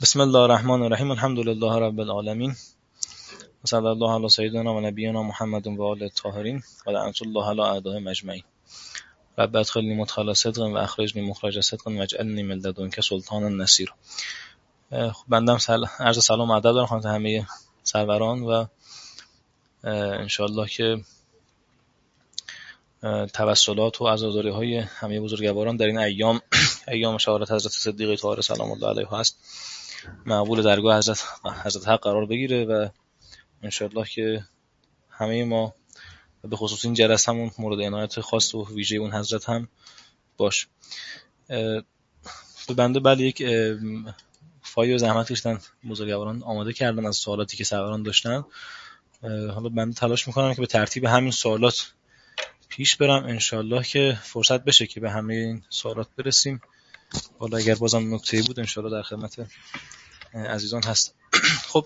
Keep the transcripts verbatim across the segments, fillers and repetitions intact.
بسم الله الرحمن الرحیم. الحمد لله رب العالمین و صلی الله علی سیدنا و نبینا محمد و آله الطاهرین و لعنت الله علی اعدائهم اجمعین. رب ادخلنی مدخل صدق و اخرجنی مخرج صدق واجعلنی من لدنک سلطانا نصیرا. خب بندم سل... عرض سلام و ادب دارم خدمت همه سروران و ان شاء الله که توسلات و عزاداری‌های همه بزرگواران در این ایام ایام شهادت حضرت صدیقه طاهره سلام الله علیه است مقبول درگاه حضرت حضرت حق قرار بگیره و ان شاء الله که همه ما به خصوص این جلسه همون مورد عنایت خاص و ویژه اون حضرت هم باش. به بنده بله یک فایل و زحمت کشیدن بزرگواران آماده کردن از سوالاتی که سروران داشتن. حالا بنده تلاش میکنم که به ترتیب همین سوالات پیش برم ان شاء الله که فرصت بشه که به همه این سوالات برسیم. حالا اگر بازم نکته‌ای بود ان شاء الله در خدمت عزیزان هست. خب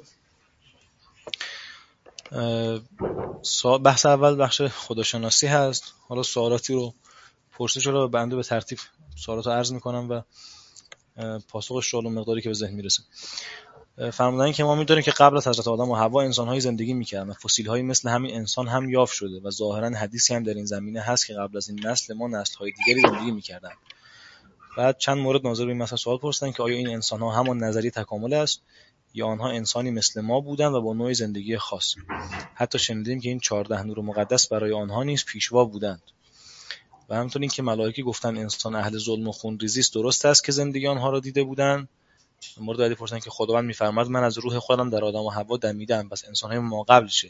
بحث اول بخش خداشناسی هست. حالا سوالاتی رو پرسیده شده و بنده به ترتیب سوالات رو عرض میکنم و پاسخش رو مقداری که به ذهن میرسه. فرمودن که ما می‌دونیم که قبل از حضرت آدم و حوا انسان‌های زندگی می‌کردن و فسیل‌هایی مثل همین انسان هم یافت شده و ظاهراً حدیثی هم در این زمینه هست که قبل از این نسل ما نسل‌های دیگری زندگی می‌کردن. بعد چند مورد ناظر به این مسئله سوال پرسیدن که آیا این انسان‌ها همان نظریه تکامل است یا آنها انسانی مثل ما بودند و با نوع زندگی خاص. حتی شنیدیم که این چهارده نور مقدس برای آنها نیز پیشوا بودند. و همونطور این که ملائکه گفتن انسان اهل ظلم و خونریزی است، درست است که زندگی آنها را دیده بودند. مورد بعدی پرسیدن که خداوند می‌فرماید من از روح خودم در آدم و حوا دمیدم، پس انسان‌های ما قبل شه.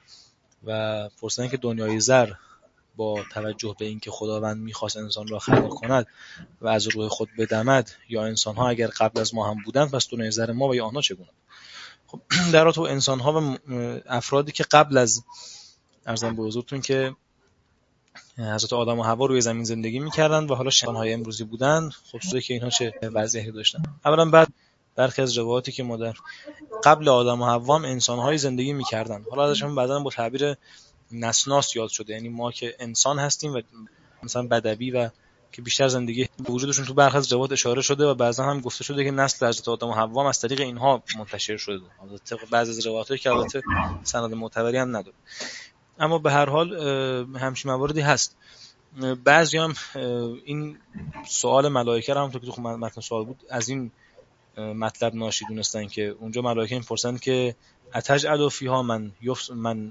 و پرسیدن که دنیای زر با توجه به اینکه خداوند می‌خواست انسان را خلق کند و از روح خود بدمد، یا انسان‌ها اگر قبل از ما هم بودند پس دنیای زر ما و یا آنها چگونه؟ خب در رابطه با انسان‌ها و افرادی که قبل از ارزم به حضورتون که حضرت آدم و حوا روی زمین زندگی می‌کردند و حالا انسان‌های امروزی بودند، خب شده که اینها چه وضعیتی داشتن. اولا بعد برخی از روایاتی که ما در قبل آدم و حوا هم انسان‌های زندگی می‌کردند. حالا ازشون بعداً با تعبیر نسناس یاد شده، یعنی ما که انسان هستیم و مثلا بدوی و که بیشتر زندگی به وجودشون تو برخی از روایات اشاره شده و بعضا هم گفته شده که نسل حضرت آدم و حوا هم از طریق اینها منتشر شده. البته بعضی از روایاتایی که البته سند معتبری هم نداره، اما به هر حال همچین مواردی هست. بعضی هم این سوال ملائکه رو هم تو که تو متن سوال بود از این مطلب ناشی دونستن که اونجا ملائکه میپرسن که اتجعل فیها من یفس من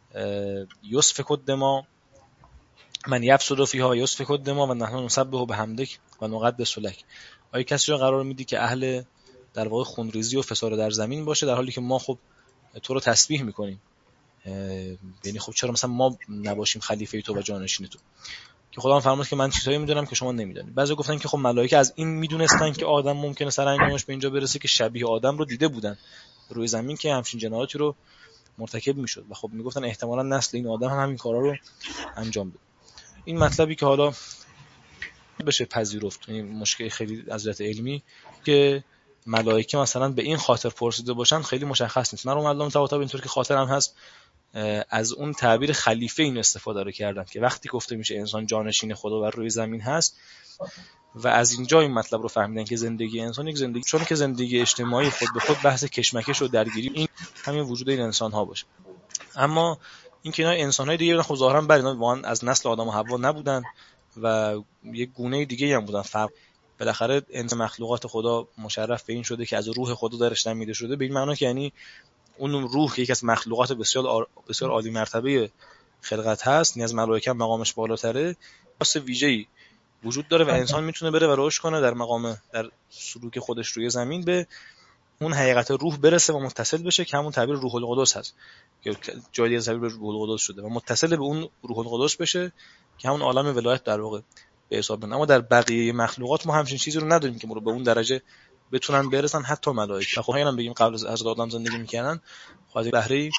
یسفک الدماء من یفسد فیها یسفک الدماء و نحن نسبح بحمدک و نقدس لک. آیا کسی رو قرار میدی که اهل در واقع خونریزی و فساد در زمین باشه در حالی که ما خب تو رو تسبیح میکنیم؟ یعنی خب چرا مثلا ما نباشیم خلیفه تو و جانشین تو؟ که خدا فرمود که من چیزایی میدونم که شما نمیدونید. بعضی گفتن که خب ملائکه از این میدونستن که آدم ممکنه سرانجامش به اینجا برسه که شبیه آدم رو دیده بودن روی زمین که همچین جنایاتی رو مرتکب میشد و خب میگفتن احتمالاً نسل این آدم هم همین کارا رو انجام بده. این مطلبی که حالا بشه پذیرفت، این مشکل خیلی از جهت علمی که ملائکه مثلا به این خاطر پرسیده باشن خیلی مشخص نیست. من معلومه تا اینطور که خاطر هم هست از اون تعبیر خلیفه این استفاده رو کردن که وقتی گفته میشه انسان جانشین خدا و روی زمین هست و از اینجا این مطلب رو فهمیدن که زندگی انسان یک زندگی چون که زندگی اجتماعی خود به خود بحث کشمکش و درگیری این همین وجود این انسان ها باشه. اما این که اینا انسان های دیگه بودن، خب ظاهرا بر اینا واقعا از نسل آدم و حوا نبودن و یک گونه دیگه هم بودن. فرق بالاخره انسان مخلوقات خدا مشرف به این شده که از روح خدا درش نمیده شده، به این معنی که یعنی اون روح که یکی از مخلوقات بسیار آر... بسیار عالی مرتبه خلقت هست، نیاز ملائکه مقامش بالاتره، خاص ویژه‌ای وجود داره و انسان میتونه بره و رشد کنه در مقام در سلوک خودش روی زمین به اون حقیقت روح برسه و متصل بشه که همون تعبیر روح القدس هست که جای دیگه تعبیر روح القدس شده و متصل به اون روح القدس بشه که همون عالم ولایت در واقع به حساب میاد. اما در بقیه مخلوقات ما همچین چیزی رو نداریم که ما رو به اون درجه بتونن برسن، حتی ملائکه. خب اینا بگیم قبل از حضرت آدم زندگی میکردن خاطر بهره.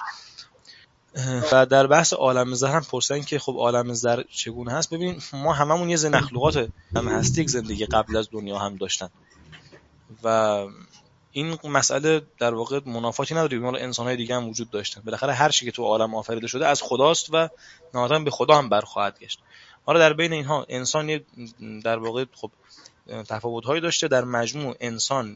و در بحث عالم زر هم پرسیدن که خب عالم زر چگونه هست. ببین ما هممون یه زن مخلوقات هم هستی یک زندگی قبل از دنیا هم داشتن و این مسئله در واقع منافاتی نداره. ما انسان‌های دیگه هم وجود داشتن. بالاخره هر چیزی که تو عالم آفریده شده از خداست و نهایتاً به خدا هم برخواهد گشت. حالا در بین اینها انسان در واقع خب تفاوت‌هایی داشته. در مجموع انسان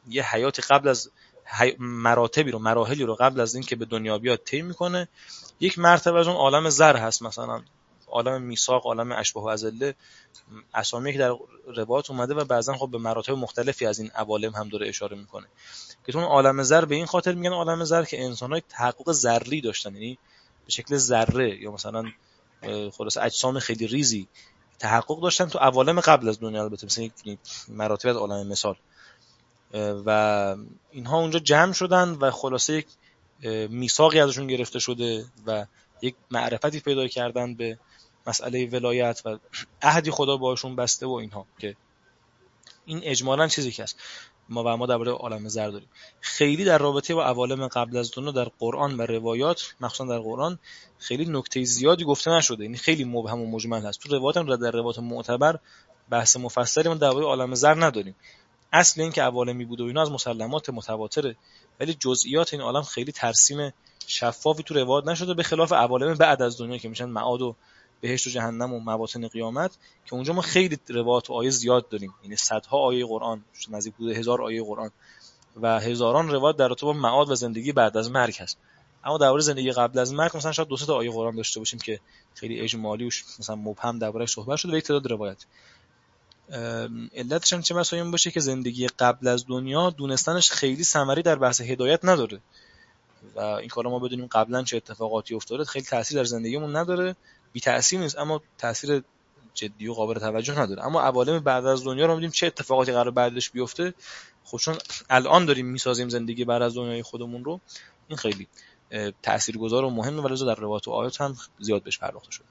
یه حیاتی قبل از حی... مراتبی رو مراحلی رو قبل از این که به دنیا بیاد طی میکنه. یک مرتبه از اون عالم زر هست، مثلا عالم میثاق، عالم اشباح و اذله، اسامی که در روایات اومده و بعضا خب به مراتب مختلفی از این عوالم هم داره اشاره میکنه که تو اون عالم زر به این خاطر میگن عالم زر که انسان‌های تحقق ذری داشتن، یعنی به شکل ذره یا مثلا خلاص اجسام خیلی ریزی تحقق داشتن تو عوالم قبل از دنیا، البته مثلا یک مراتب از عالم مثال، و اینها اونجا جمع شدن و خلاصه یک میثاقی ازشون گرفته شده و یک معرفتی پیدا کردن به مسئله ولایت و عهدی خدا باشون بسته و اینها، که این اجمالاً چیزی که هست ما و ما درباره عالم زر داریم. خیلی در رابطه با عوالم قبل از دنیا در قرآن و روایات، مخصوصا در قرآن، خیلی نکته زیادی گفته نشده، یعنی خیلی مبهم و مجمل هست. تو روایات هم در روایات معتبر بحث مفصلی ما درباره عالم زر نداریم. اصل این که عوالمی بود و اینا از مسلمات متواتره، ولی جزئیات این عالم خیلی ترسیم شفافی تو روایات نشده، به خلاف عوالم بعد از دنیا که میشن معاد و بهشت و جهنم و مواطن قیامت، که اونجا ما خیلی روایات و آیه زیاد داریم، یعنی صدها آیه قرآن، نزدیک حدود هزار آیه قرآن و هزاران روایت در رابطه با معاد و زندگی بعد از مرگ هست. اما درباره زندگی قبل از مرگ مثلا شاید دو سه تا آیه قرآن داشته باشیم که خیلی اجمالی و مثلا مبهم درباره‌اش صحبت شده و یک تعداد روایت. علتش هم چه بسا این باشه که زندگی قبل از دنیا دونستنش خیلی ثمری در بحث هدایت نداره و این کارا ما بدونیم قبلا چه اتفاقاتی افتاده خیلی تاثیر در زندگیمون نداره، بی تاثیر نیست اما تاثیر جدی و قابل توجه نداره. اما عوالم بعد از دنیا رو می‌بینیم چه اتفاقاتی قرار بعدش بیفته، خب چون الان داریم میسازیم زندگی بعد از دنیای خودمون رو، این خیلی تاثیرگذار و مهمه و لذا در روایات و آیات هم زیاد بهش پرداخته شده.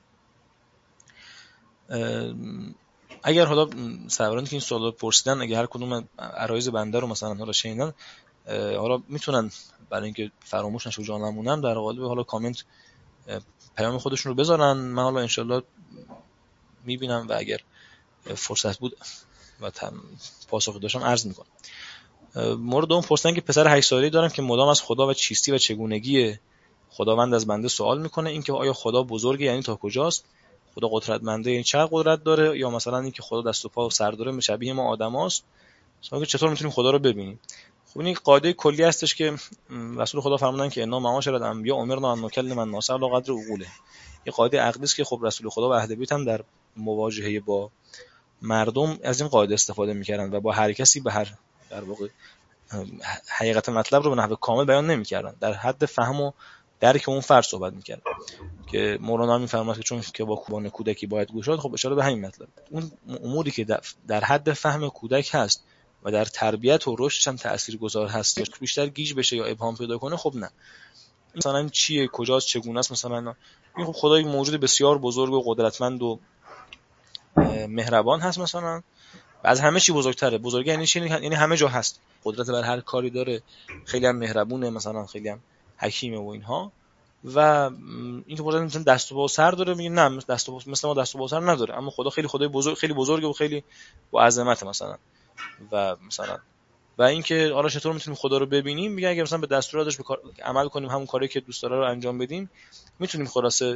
اگر حالا سوارانی که این سوالو پرسیدن اگر هر کدوم عرایض بنده رو مثلا حالا شنیدن، حالا میتونن برای اینکه فراموش نشه و جا نمونم در قالب حالا کامنت پیام خودشون رو بذارن، من حالا انشالله میبینم و اگر فرصت بود و پاسخ داشتم عرض میکنم. مورد اون پرسیدن که پسر هشت ساله‌ای دارم که مدام از خدا و چیستی و چگونگی خداوند از بنده سوال میکنه، اینکه آیا خدا بزرگه یعنی تا کجاست، خدا قدرتمنده یعنی چقدر قدرت داره، یا مثلا اینکه خدا دست و پا و سر داره شبیه ما آدماست، مثلا چطور میتونیم خدا رو ببینیم. خب این قاعده کلی هستش که رسول خدا فرمودن که انا معاشر الانبیاء امرنا ان نکلم الناس علی قدر عقوله. یه قاعده عقلی است که خب رسول خدا و اهل بیت هم در مواجهه با مردم از این قاعده استفاده میکردن و با هر کسی به هر در واقع حقیقت مطلب رو به نحو کامل بیان نمیکردن، در حد فهم و درک اون فرد صحبت میکردن که مولانا میفرماد که چون که با کوبان کودکی باید گوشاد، خب اشاره به همین مطلب. اون اموری که در حد فهم کودک هست و در تربیت و رشدش هم تاثیرگذار هست یا بیشتر گیج بشه یا ابهام پیدا کنه، خب نه. مثلا چیه، کجاست، چگونه است، مثلا این خب خدای موجود بسیار بزرگ و قدرتمند و مهربان هست مثلا و از همه چی بزرگتره. بزرگی یعنی چی؟ یعنی همه جا هست، قدرت بر هر کاری داره، خیلی هم مهربونه، مثلا خیلی هم حکیمه و اینها. و این که بزرگ مثلا دست و پا و سر داره، میگه نه دست و پا مثل ما دست و پا و سر نداره، اما خدا خیلی خدای بزرگ، خیلی بزرگه و خیلی با عظمت مثلا. و مثلا و اینکه حالا چطور میتونیم خدا رو ببینیم، میگه اگه مثلا به دستوراتش به کار عمل کنیم، همون کاری که دوست داره رو انجام بدیم، میتونیم خلاصه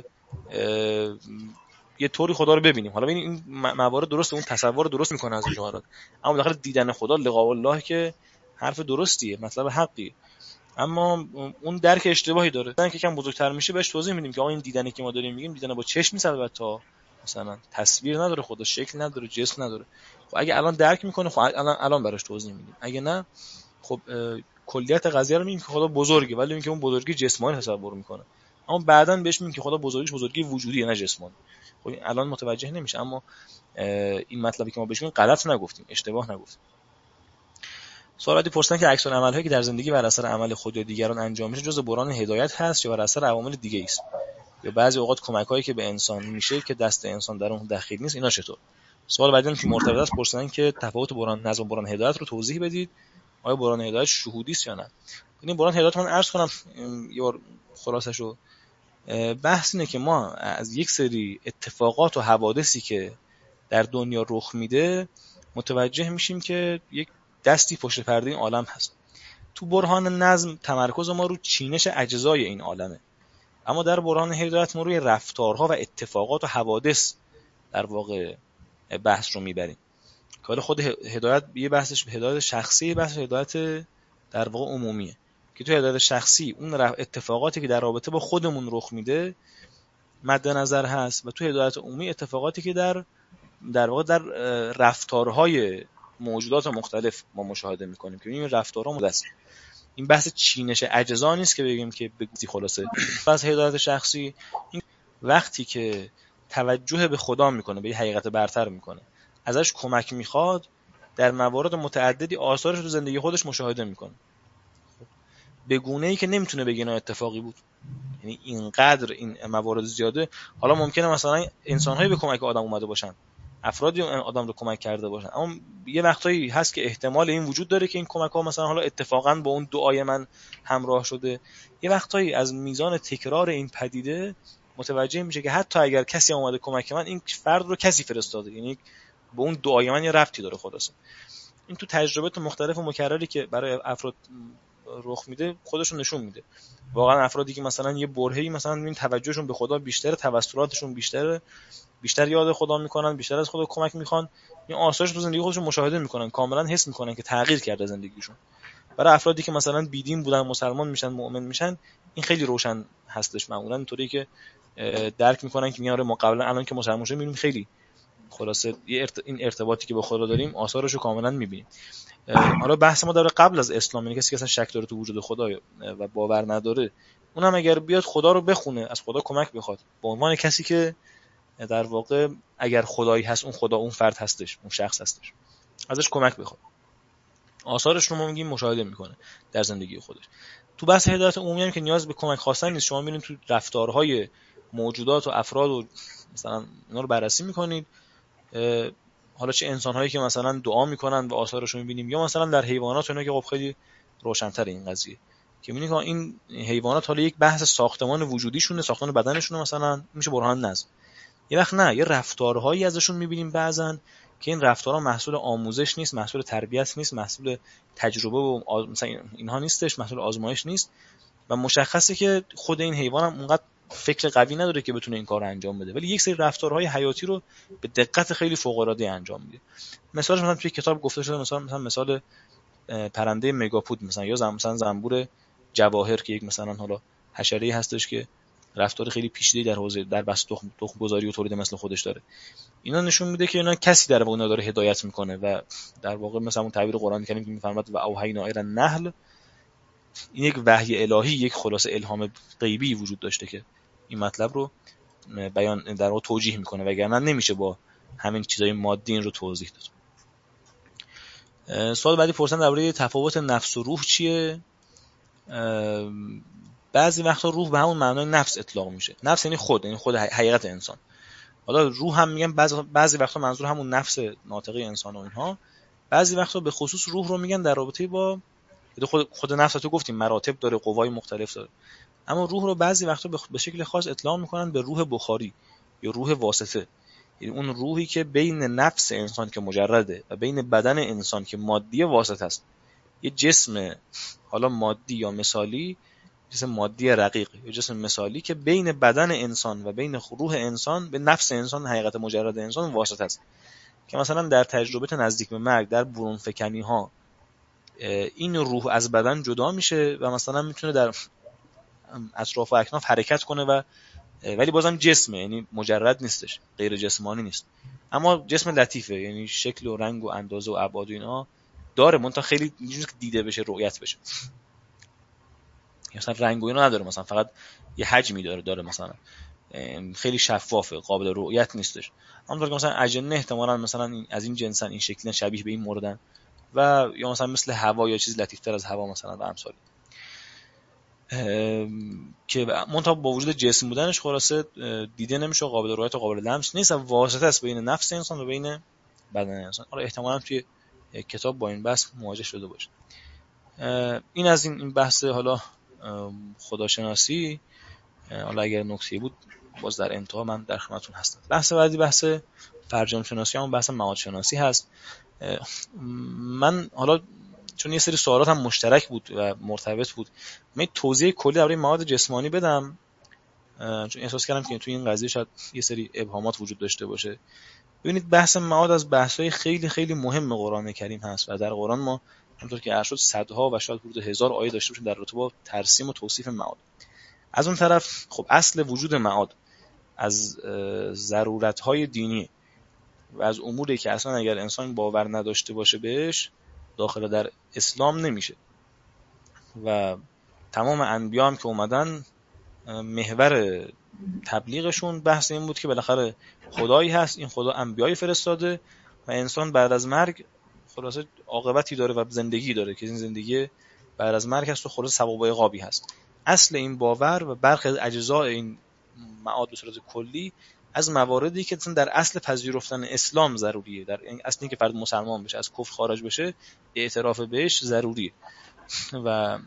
یه طوری خدا رو ببینیم. حالا ببین این موارد درست، اون تصور درست میکنه از جوهرات، اما داخل دیدن خدا لقاء الله که حرف درستیه، مطلب حقیه، اما اون درک اشتباهی داره. مثلا که کم بزرگتر میشه بهش توضیح میدیم که آقا این دیدنی که ما داریم میگیم دیدن با چشم نیست، البته مثلا تصویر نداره، خدا شکل نداره، جسم نداره. خب اگه الان درک میکنه، خب الان الان براش توضیح میدیم. اگه نه، خب کلیت قضیه رو میگیم که خدا بزرگه، ولی اینکه اون بزرگی جسمانی تصور میکنه، اما بعداً بهش میگیم که خدا بزرگیش بزرگی وجودیه نه جسمانی. خب الان متوجه نمیشه، اما این مطلبی که ما بهش میگیم غلط نگفتیم، اشتباه نگفتیم. سوالاتی پرسیدن که عکس العمل‌هایی که در زندگی بر اثر عمل خود یا دیگران انجام میشه جزء برهان هدایت هست یا بر اثر عوامل دیگه است، یا بعضی اوقات کمک‌هایی که به انسان میشه که دست انسان در اون دخیل نیست، اینا چطور؟ سوال بعدی که مرتبط است پرسیدن که تفاوت برهان نظم و برهان هدایت رو توضیح بدید، آیا برهان هدایت شهودی است یا نه؟ این برهان هدایت من عرض کنم یه بار خلاصه‌شو. بحث اینه که ما از یک سری اتفاقات و حوادثی که در دنیا رخ میده متوجه میشیم که یک دستی پشت پرده این عالم هست. تو برهان نظم تمرکز ما رو چینش اجزای این عالمه، اما در برهان هدایت ما روی رفتارها و اتفاقات و حوادث در واقع بحث رو میبریم. حالا خود هدایت یه بحثش هدایت شخصی، بحث هدایت در واقع عمومیه که تو هدایت شخصی اون اتفاقاتی که در رابطه با خودمون رخ میده مد نظر هست و تو هدایت عمومی اتفاقاتی که در در واقع در رفتارهای موجودات مختلف ما مشاهده میکنیم که این رفتارها مدرسه. این بحث چینش اجزا نیست که بگیم که بگوزی خلاصه. بحث هدایت شخصی این وقتی که توجه به خدا میکنه، به حقیقت برتر میکنه، ازش کمک میخواد، در موارد متعددی آثارش رو زندگی خودش مشاهده میکنه به گونه‌ای که نمیتونه بگه اینا اتفاقی بود. یعنی اینقدر این موارد زیاده. حالا ممکنه مثلا انسان‌هایی به کمک آدم اومده باشن، افرادی آدم رو کمک کرده باشن، اما یه وقتایی هست که احتمال این وجود داره که این کمک‌ها مثلا حالا اتفاقاً با اون دعای من همراه شده. یه وقتایی از میزان تکرار این پدیده متوجه میشه که حتی اگر کسی اومده کمک من، این فرد رو کسی فرستاده، یعنی به اون دعای من یه ربطی داره. خلاصه این تو تجربیات مختلف و مکرری که برای افراد رخ میده خودشون نشون میده. واقعا افرادی که مثلا یه برهه‌ای مثلا این توجهشون به خدا بیشتره، توسلاتشون بیشتره، بیشتر یاد خدا میکنن، بیشتر از خدا کمک میخوان، این آثارش تو زندگی خودشون مشاهده میکنن، کاملا حس میکنن که تغییر کرده زندگیشون. برای افرادی که مثلا بیدین بودن مسلمان میشن، مؤمن میشن، این خیلی روشن هستش. معمولا اینطوری که درک میکنن که میاره ما قبلا الان که مسلمان شدیم میبینیم خیلی خلاصه این ارتباطی که با خدا داریم آثارش رو کاملا میبینیم. حالا بحث ما داره قبل از اسلام، یعنی کسی که اصلا شک داره تو وجود خدا و باور نداره، اونم اگر بیاد خدا رو بخونه، از خدا کمک بخواد، به عنوان کسی که در واقع اگر خدایی هست، اون خدا اون فرد هستش، اون شخص هستش، ازش کمک بخواد، آثارش رو ما میگیم مشاهده میکنه در زندگی خودش. تو بحث هدایت عمومی هم که نیاز به کمک خواستن نیست، شما میرین تو رفتارهای موجودات و افراد و مثلا اینا رو بررسی میکنید، حالا چه انسان‌هایی که مثلا دعا میکنن و آثارش رو میبینیم، یا مثلا در حیوانات اینا که خب خیلی روشن‌تر این قضیه که میبینید که این حیوانات حالا یک بحث ساختمان وجودیشونه، ساختمان بدنشونه، مثلا میشه برهان نظم. یه وقت نه، یه رفتارهایی ازشون میبینیم بعضن که این رفتارها محصول آموزش نیست، محصول تربیت نیست، محصول تجربه و آز... مثلا اینها نیستش، محصول آزمایش نیست و مشخصه که خود این حیوان هم اونقدر فکر قوی نداره که بتونه این کار رو انجام بده، ولی یک سری رفتارهای حیاتی رو به دقت خیلی فوق‌العاده انجام میده. مثالش مثلا توی کتاب گفته شده، مثلا مثلا مثال پرنده مگاپود، مثلا یا مثلا زنبور جواهر که یک مثلا حالا حشره‌ای هستش که رفتار خیلی پیچیده‌ای در حوزه در بس تخم تخم گذاری و تولید مثل خودش داره. اینا نشون میده که اینا کسی در واقع داره هدایت میکنه و در واقع مثلا اون تعبیر قرآنی که میفرماد و اوحینا الی النحل، این یک وحی الهی، یک خلاصه الهام غیبی وجود داشته که این مطلب رو بیان در واقع توجیه میکنه، وگرنه نمیشه با همین چیزای مادی این رو توضیح داد. سوال بعدی پرسیدن درباره تفاوت نفس و روح چیه؟ بعضی وقتا روح به همون معنای نفس اطلاق میشه. نفس یعنی خود، یعنی خود حقیقت انسان. حالا روح هم میگن بعضی بعضی وقتا منظور همون نفس ناطقه انسان و اینها. بعضی وقتا به خصوص روح رو میگن در رابطه با خود خود نفس. تو گفتیم مراتب داره، قوای مختلف داره، اما روح رو بعضی وقتا به شکل خاص اطلاق میکنن به روح بخاری یا روح واسطه، یعنی اون روحی که بین نفس انسان که مجرده و بین بدن انسان که مادی واسطه است. یه جسم حالا مادی یا مثالی، جسم مادی رقیق یا جسم مثالی که بین بدن انسان و بین روح انسان به نفس انسان، حقیقت مجرد انسان واسطه است، که مثلا در تجربه نزدیک به مرگ، در برون فکنی ها، این روح از بدن جدا میشه و مثلا میتونه در اطراف و اکناف حرکت کنه و ولی بازم جسمه، یعنی مجرد نیستش، غیر جسمانی نیست، اما جسم لطیفه، یعنی شکل و رنگ و اندازه و ابعاد و اینا داره، منتها خیلی اینجوری که دیده بشه، رؤیت بشه. مثلا رنگ و اینا نداره، مثلا فقط یه حجمی داره داره مثلا خیلی شفافه، قابل رؤیت نیستش. همونطور که مثلا اجنه احتمالاً مثلا از این جنسن، این شکلن، شبیه به این موردن، و یا مثلا مثل هوا یا چیز لطیفتر از هوا مثلا و امثال، که منتها با وجود جسم بودنش خلاصه دیده نمیشه، قابل رؤیت و قابل لمس نیست و واسطه است بین نفس انسان و بین بدن انسان. حالا احتمالاً توی کتاب با این بحث مواجه شده باشه. این از این این بحث حالا خداشناسی. حالا اگر نکته‌ای بود باز در انتها من در خدمتتون هستم. بحث بعدی بحث فرجام شناسی، هم بحث معاد شناسی هست. من حالا چون یه سری سوالات هم مشترک بود و مرتبط بود، من توضیح کلی درباره مواد جسمانی بدم، چون احساس کردم که توی این قضیه شاید یه سری ابهامات وجود داشته باشه. ببینید بحث معاد از بحث‌های خیلی خیلی مهم قرآن کریم هست و در قرآن ما همونطور که عرض شد صدها و شاید حدود هزار آیه داشته باشیم در رابطه با ترسیم و توصیف معاد. از اون طرف خب اصل وجود معاد از ضرورت‌های دینی و از اموری که اصلا اگر انسان باور نداشته باشه بهش داخل در اسلام نمیشه و تمام انبیا هم که اومدن محور تبلیغشون بحث این بود که بالاخره خدایی هست، این خدا انبیای فرستاده و انسان بعد از مرگ خلاصه عاقبتی داره و زندگی داره که این زندگی بعد از مرگ هست و خلاصه ثواب و عقابی هست. اصل این باور و برخی از اجزای این معاد به صورت کلی از مواردی که در اصل پذیرفتن اسلام ضروریه، در اصلی که فرد مسلمان بشه، از کفر خارج بشه، اعتراف بهش ضروریه و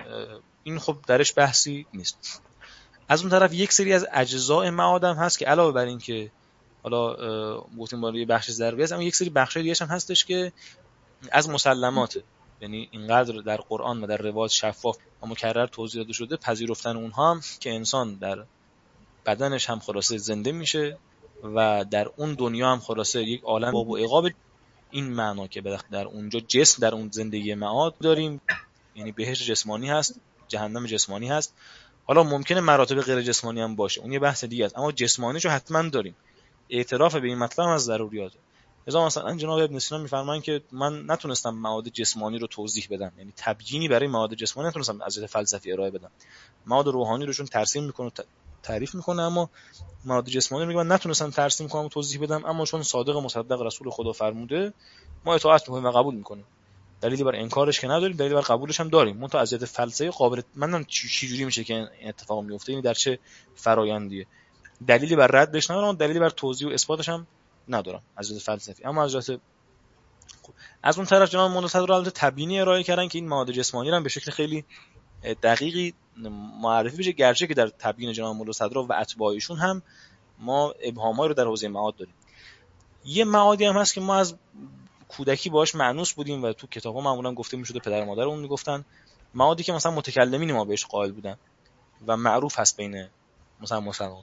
این خب درش بحثی نیست. از اون طرف یک سری از اجزای معاد هم هست که علاوه بر این که حالا گفتیم برای بخش ضروری است، اما یک سری بخشای دیگه هم هستش که از مسلماته، یعنی اینقدر در قرآن و در روایات شفاف و مکرر توضیح داده شده پذیرفتن اونها هم که انسان در بدنش هم خلاصه زنده میشه و در اون دنیا هم خلاصه یک عالم باب و عقاب، این معنا که در اونجا جسم در اون زندگی معاد داریم، یعنی بهشت جسمانی هست، جهنم جسمانی هست. حالا ممکنه مراتب غیر جسمانی هم باشه، اون یه بحث دیگه است، اما جسمانیشو حتما داریم. اعتراف به این مطلب از ضروریاته. مثلا مثلا جناب ابن سینا میفرمایند که من نتونستم مواد جسمانی رو توضیح بدم، یعنی تبیینی برای مواد جسمانی نتونستم از جهت فلسفی ارائه بدم. مواد روحانی روشون ترسیم میکنه، تعریف میکنه، اما مواد جسمانی رو میگم من نتونستم ترسیم کنم و توضیح بدم، اما چون صادق مصدق رسول خدا فرموده ما اطاعت میکنیم و قبول میکنیم. دلیلی بر انکارش که نداریم، دلیلی بر قبولش هم داریم. منتها از جهت فلسفی قابل منم چی جوری میشه که این اتفاق میفته، یعنی در چه فرآیندیه، دلیلی بر ردش ندارم، دلیلی بر توضیح و اثباتش هم ندارم از جهت فلسفی. اما از جهت از اون طرف جناب مولا صدر البته تبیینی ارائه کردن که این مواد جسمانی رو به شکل خیلی دقیقی معرفی بشه، گرچه که در تبیین جناب مولا صدر و اتباعشون هم ما ابهامایی رو در حوزه معاد داریم. یه معادی هم هست که ما از کودکی باهاش مانوس بودیم و تو کتابا معمولا گفته میشده، پدر و مادرمون میگفتن، معادی که مثلا متکلمین ما بهش قائل بودن و معروف هست بین مثلا مسلمانان،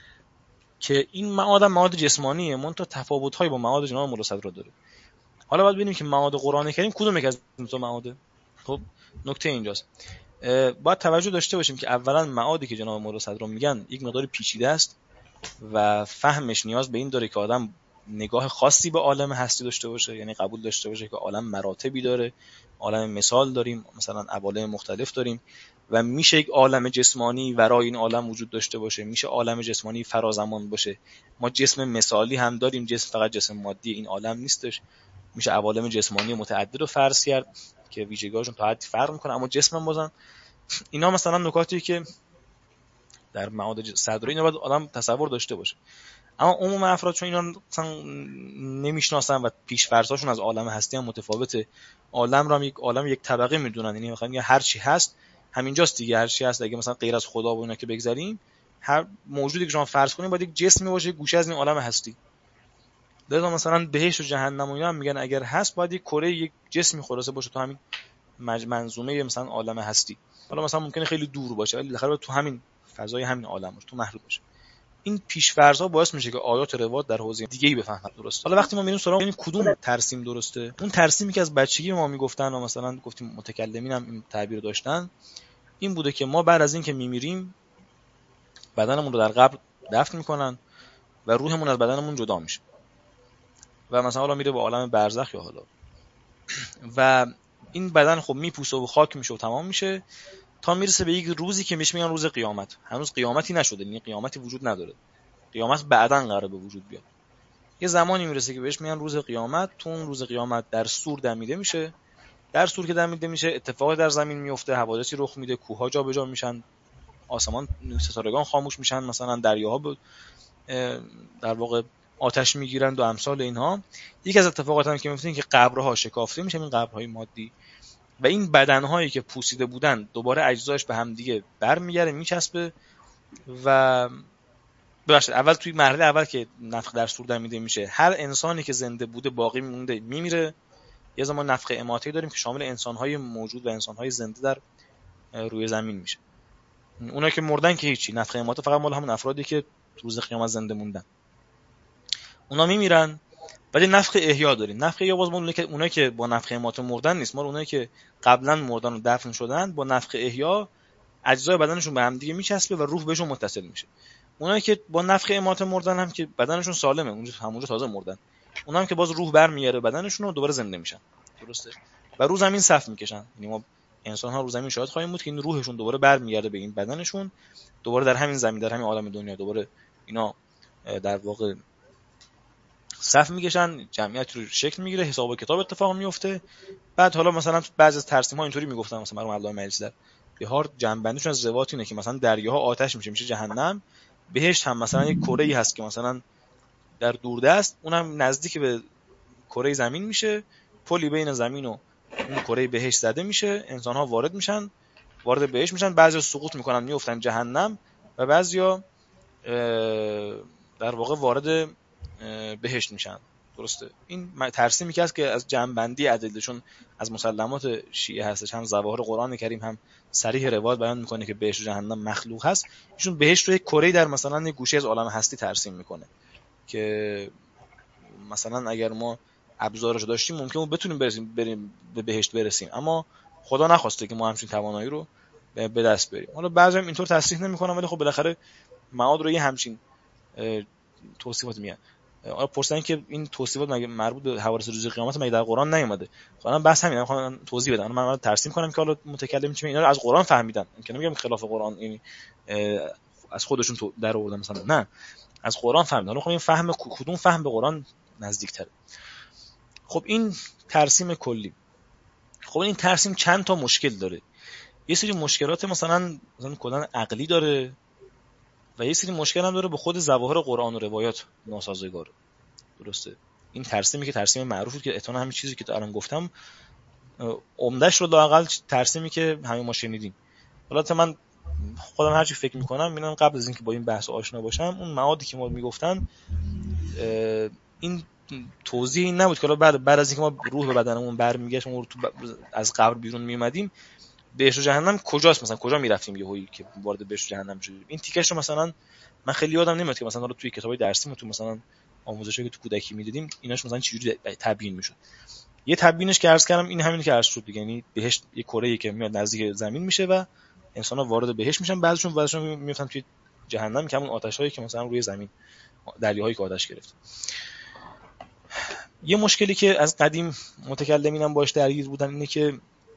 که این معاد هم مواد جسمانیه، منتها تفاوت‌هایی با مواد جناب مولا صدر داره. حالا باید ببینیم که مواد قرآن کریم کدوم یک از این دو مواده. خب نکته اینجاست، باید توجه داشته باشیم که اولا معادی که جناب مولا صدر میگن یک مقدار پیچیده است و فهمش نیاز به این داره که آدم نگاه خاصی به عالم هستی داشته باشه، یعنی قبول داشته باشه که عالم مراتبی داره، عالم مثال داریم، مثلا عوالم مختلف داریم و میشه یک عالم جسمانی ورای این عالم وجود داشته باشه، میشه عالم جسمانی فرازمان باشه. ما جسم مثالی هم داریم، جسم فقط جسم مادی این عالم نیستش، میشه عوالم جسمانی متعدد رو فرض کرد که ویژگی‌هاشون تا حدی فرق میکنه، اما جسم هم بازن. اینا مثلا نکاتی که در معاد صدر اینا باید آدم تصور داشته باشه. اما عموم افراد چون اینا مثلا نمیشناسن و پیش‌فرض‌هاشون از عالم هستی هم متفاوته، عالم رو هم یک عالم یک طبقه میدونن، یعنی مثلا هر چی هست همینجاست دیگه، هر چی هست اگه مثلا غیر از خدا و اینا که بگذاریم، هر موجودی که شما فرض کنیم باید یک جسمی باشه، گوشه از این عالم هستی. لذا مثلا بهشت و جهنم و اینا هم میگن اگر هست باید یک کره یک جسمی خلاصه باشه تو همین منظومه مثلا عالم هستی. حالا مثلا ممکنه خیلی دور باشه ولی بالاخره تو همین فضای همین عالم باشه، تو محدود باشه. این پیش‌فرض‌ها باعث میشه که آیات روایات در حوزه دیگه‌ای بفهمن درست. حالا وقتی ما میریم سراغ این کدوم ترسیم درسته، اون ترسیمی که از بچگی ما میگفتن و مثلا گفتیم متکلمین هم این تعبیر داشتن، این بوده که ما بعد از این که میمیریم بدنمون رو در قبر دفن میکنن و روحمون از بدنمون جدا میشه و مثلا حالا میره به عالم برزخ یا حالا و این بدن خب میپوسه و خاک میشه و تمام میشه تا میرسه به یک روزی که میشه میگن روز قیامت. هنوز قیامتی نشده، یعنی قیامتی وجود نداره، قیامت بعداً قراره به وجود بیاد. یه زمانی میرسه که بهش میگن روز قیامت. تو اون روز قیامت در سور دمیده میشه، در سور که دمیده میشه اتفاقی در زمین میفته، حوادثی رخ میده، کوه‌ها جابجا میشن، آسمان ستارگان خاموش میشن، مثلا دریاها در واقع آتش میگیرند و امثال اینها. یکی از اتفاقات هم که میفته این که قبرها شکافته میشن، این قبرهای مادی، و این بدنهایی که پوسیده بودن دوباره اجزاش به هم دیگه برمیگره میچسبه و ببخشید اول توی مرحله اول که نفخ در صور دمیده میشه هر انسانی که زنده بوده باقی مونده میمیره. یه زمان نفخ اماته داریم که شامل انسانهای موجود و انسانهای زنده در روی زمین میشه. اونا که مردن که هیچی، نفخ اماته فقط مال همون افرادی که روز قیامت زنده موندن. اونا میمیرن. ولی نفخ احیا داریم. نفخ احیا باز ما اونایی که اونایی که با نفخ امات مردن نیست، ما اونایی که قبلا مردن و دفن شدن با نفخ احیا اجزای بدنشون به هم دیگه میچسبه و روح بهشون متصل میشه. اونایی که با نفخ امات مردن هم که بدنشون سالمه، اونجا همونجا تازه مردن، اونا هم که باز روح برمیگره بدنشون و دوباره زنده میشن. درسته؟ و رو زمین صف میکشن. یعنی ما انسان ها رو زمین شاهد خواهیم بود که این روحشون دوباره برمیگرده به این بدنشون، دوباره در همین زمین، در همین عالم دنیا دوباره اینا در واقع صف میکشن، جمعیت رو شکل میگیره، حساب و کتاب اتفاق میفته. بعد حالا مثلا بعضی از ترسیم ها اینطوری میگفتن، مثلا مرحوم علامه مجلسی در بهار جنبندیشون از روایت اینه که مثلا دریاها آتش میشه، میشه جهنم. بهشت هم مثلا یک کره‌ای هست که مثلا در دوردست، اونم نزدیک به کره زمین میشه، پلی بین زمین و اون کره بهشت زده میشه، انسان ها وارد میشن، وارد بهشت میشن، بعضیا سقوط میکنن میافتن جهنم و بعضیا در واقع وارد بهشت میشن. درسته؟ این ترسیمی که هست که از جنبندی ادلهشون از مسلمات شیعه هستش، هم ظواهر قرآن کریم هم صریح روایت بیان میکنه که بهشت و جهنم مخلوق هست. ایشون بهشت رو یک کره‌ای در مثلا یک گوشه از عالم هستی ترسیم میکنه که مثلا اگر ما ابزارش داشتیم ممکنه ما بتونیم برسیم بریم به بهشت برسیم، اما خدا نخواسته که ما همچین توانایی رو به دست بیاریم. حالا بعضی اینطور تصریح نمی‌کنن، ولی خب بالاخره معاد رو یه همچین توصیفات میگن. حالا پرسیدن که این توصیفات مگه مربوط به حوادث روز قیامت مگه در قرآن نیومده؟ خب بس همین میخوام توضیح بدم. من ترسیم کنم که حالا متکلم چه اینا رو از قرآن فهمیدن، ممکنه میگم خلاف قرآن، یعنی از خودشون در آوردن مثلا، نه از قرآن فهمیدن. حالا خب این فهم کدوم فهم به قرآن نزدیک‌تره؟ خب این ترسیم کلی. خب این ترسیم چند تا مشکل داره. یه سری مشکلات مثلا مثلا کلا عقلی داره و یه سری مشکل هم داره به خود ظواهر قرآن و روایات ناسازگار. درسته؟ این ترسیمی که ترسیم معروفه که احتمالاً همین چیزی که الان گفتم عمدهش رو لااقل ترسیمی که همه ما شنیدیم. حالا من خودم هر چی فکر می‌کنم می‌بینم قبل از اینکه با این بحث آشنا باشم اون معادی که ما میگفتن این توضیح این نبود که حالا بعد بعد از اینکه ما روح به بدنمون برمیگشت ما تو از قبر بیرون میومدیم بهشت و جهنم کجاست، مثلا کجا میرفتیم یهویی که وارد بهشت و جهنم شدیم. این تیکش رو مثلا من خیلی یادم نمیاد که مثلا حالا توی کتابای درسی تو مثلا آموزشی که تو کودکی میدیدیم ایناش مثلا چجوری تبیین میشد. یه تبیینش که عرض کردم این همینی که عرض شد دیگه، یعنی بهشت یه کره‌ای که میاد نزدیک زمین میشه و انسان‌ها وارد بهشت میشن، بعضیشون بعضیشون میفتن توی جهنم که همون آتش‌هایی که مثلا روی زمین دریاهایی که آتش گرفت. یه مشکلی که از قدیم متکلمینم باش درگیر بودن اینه که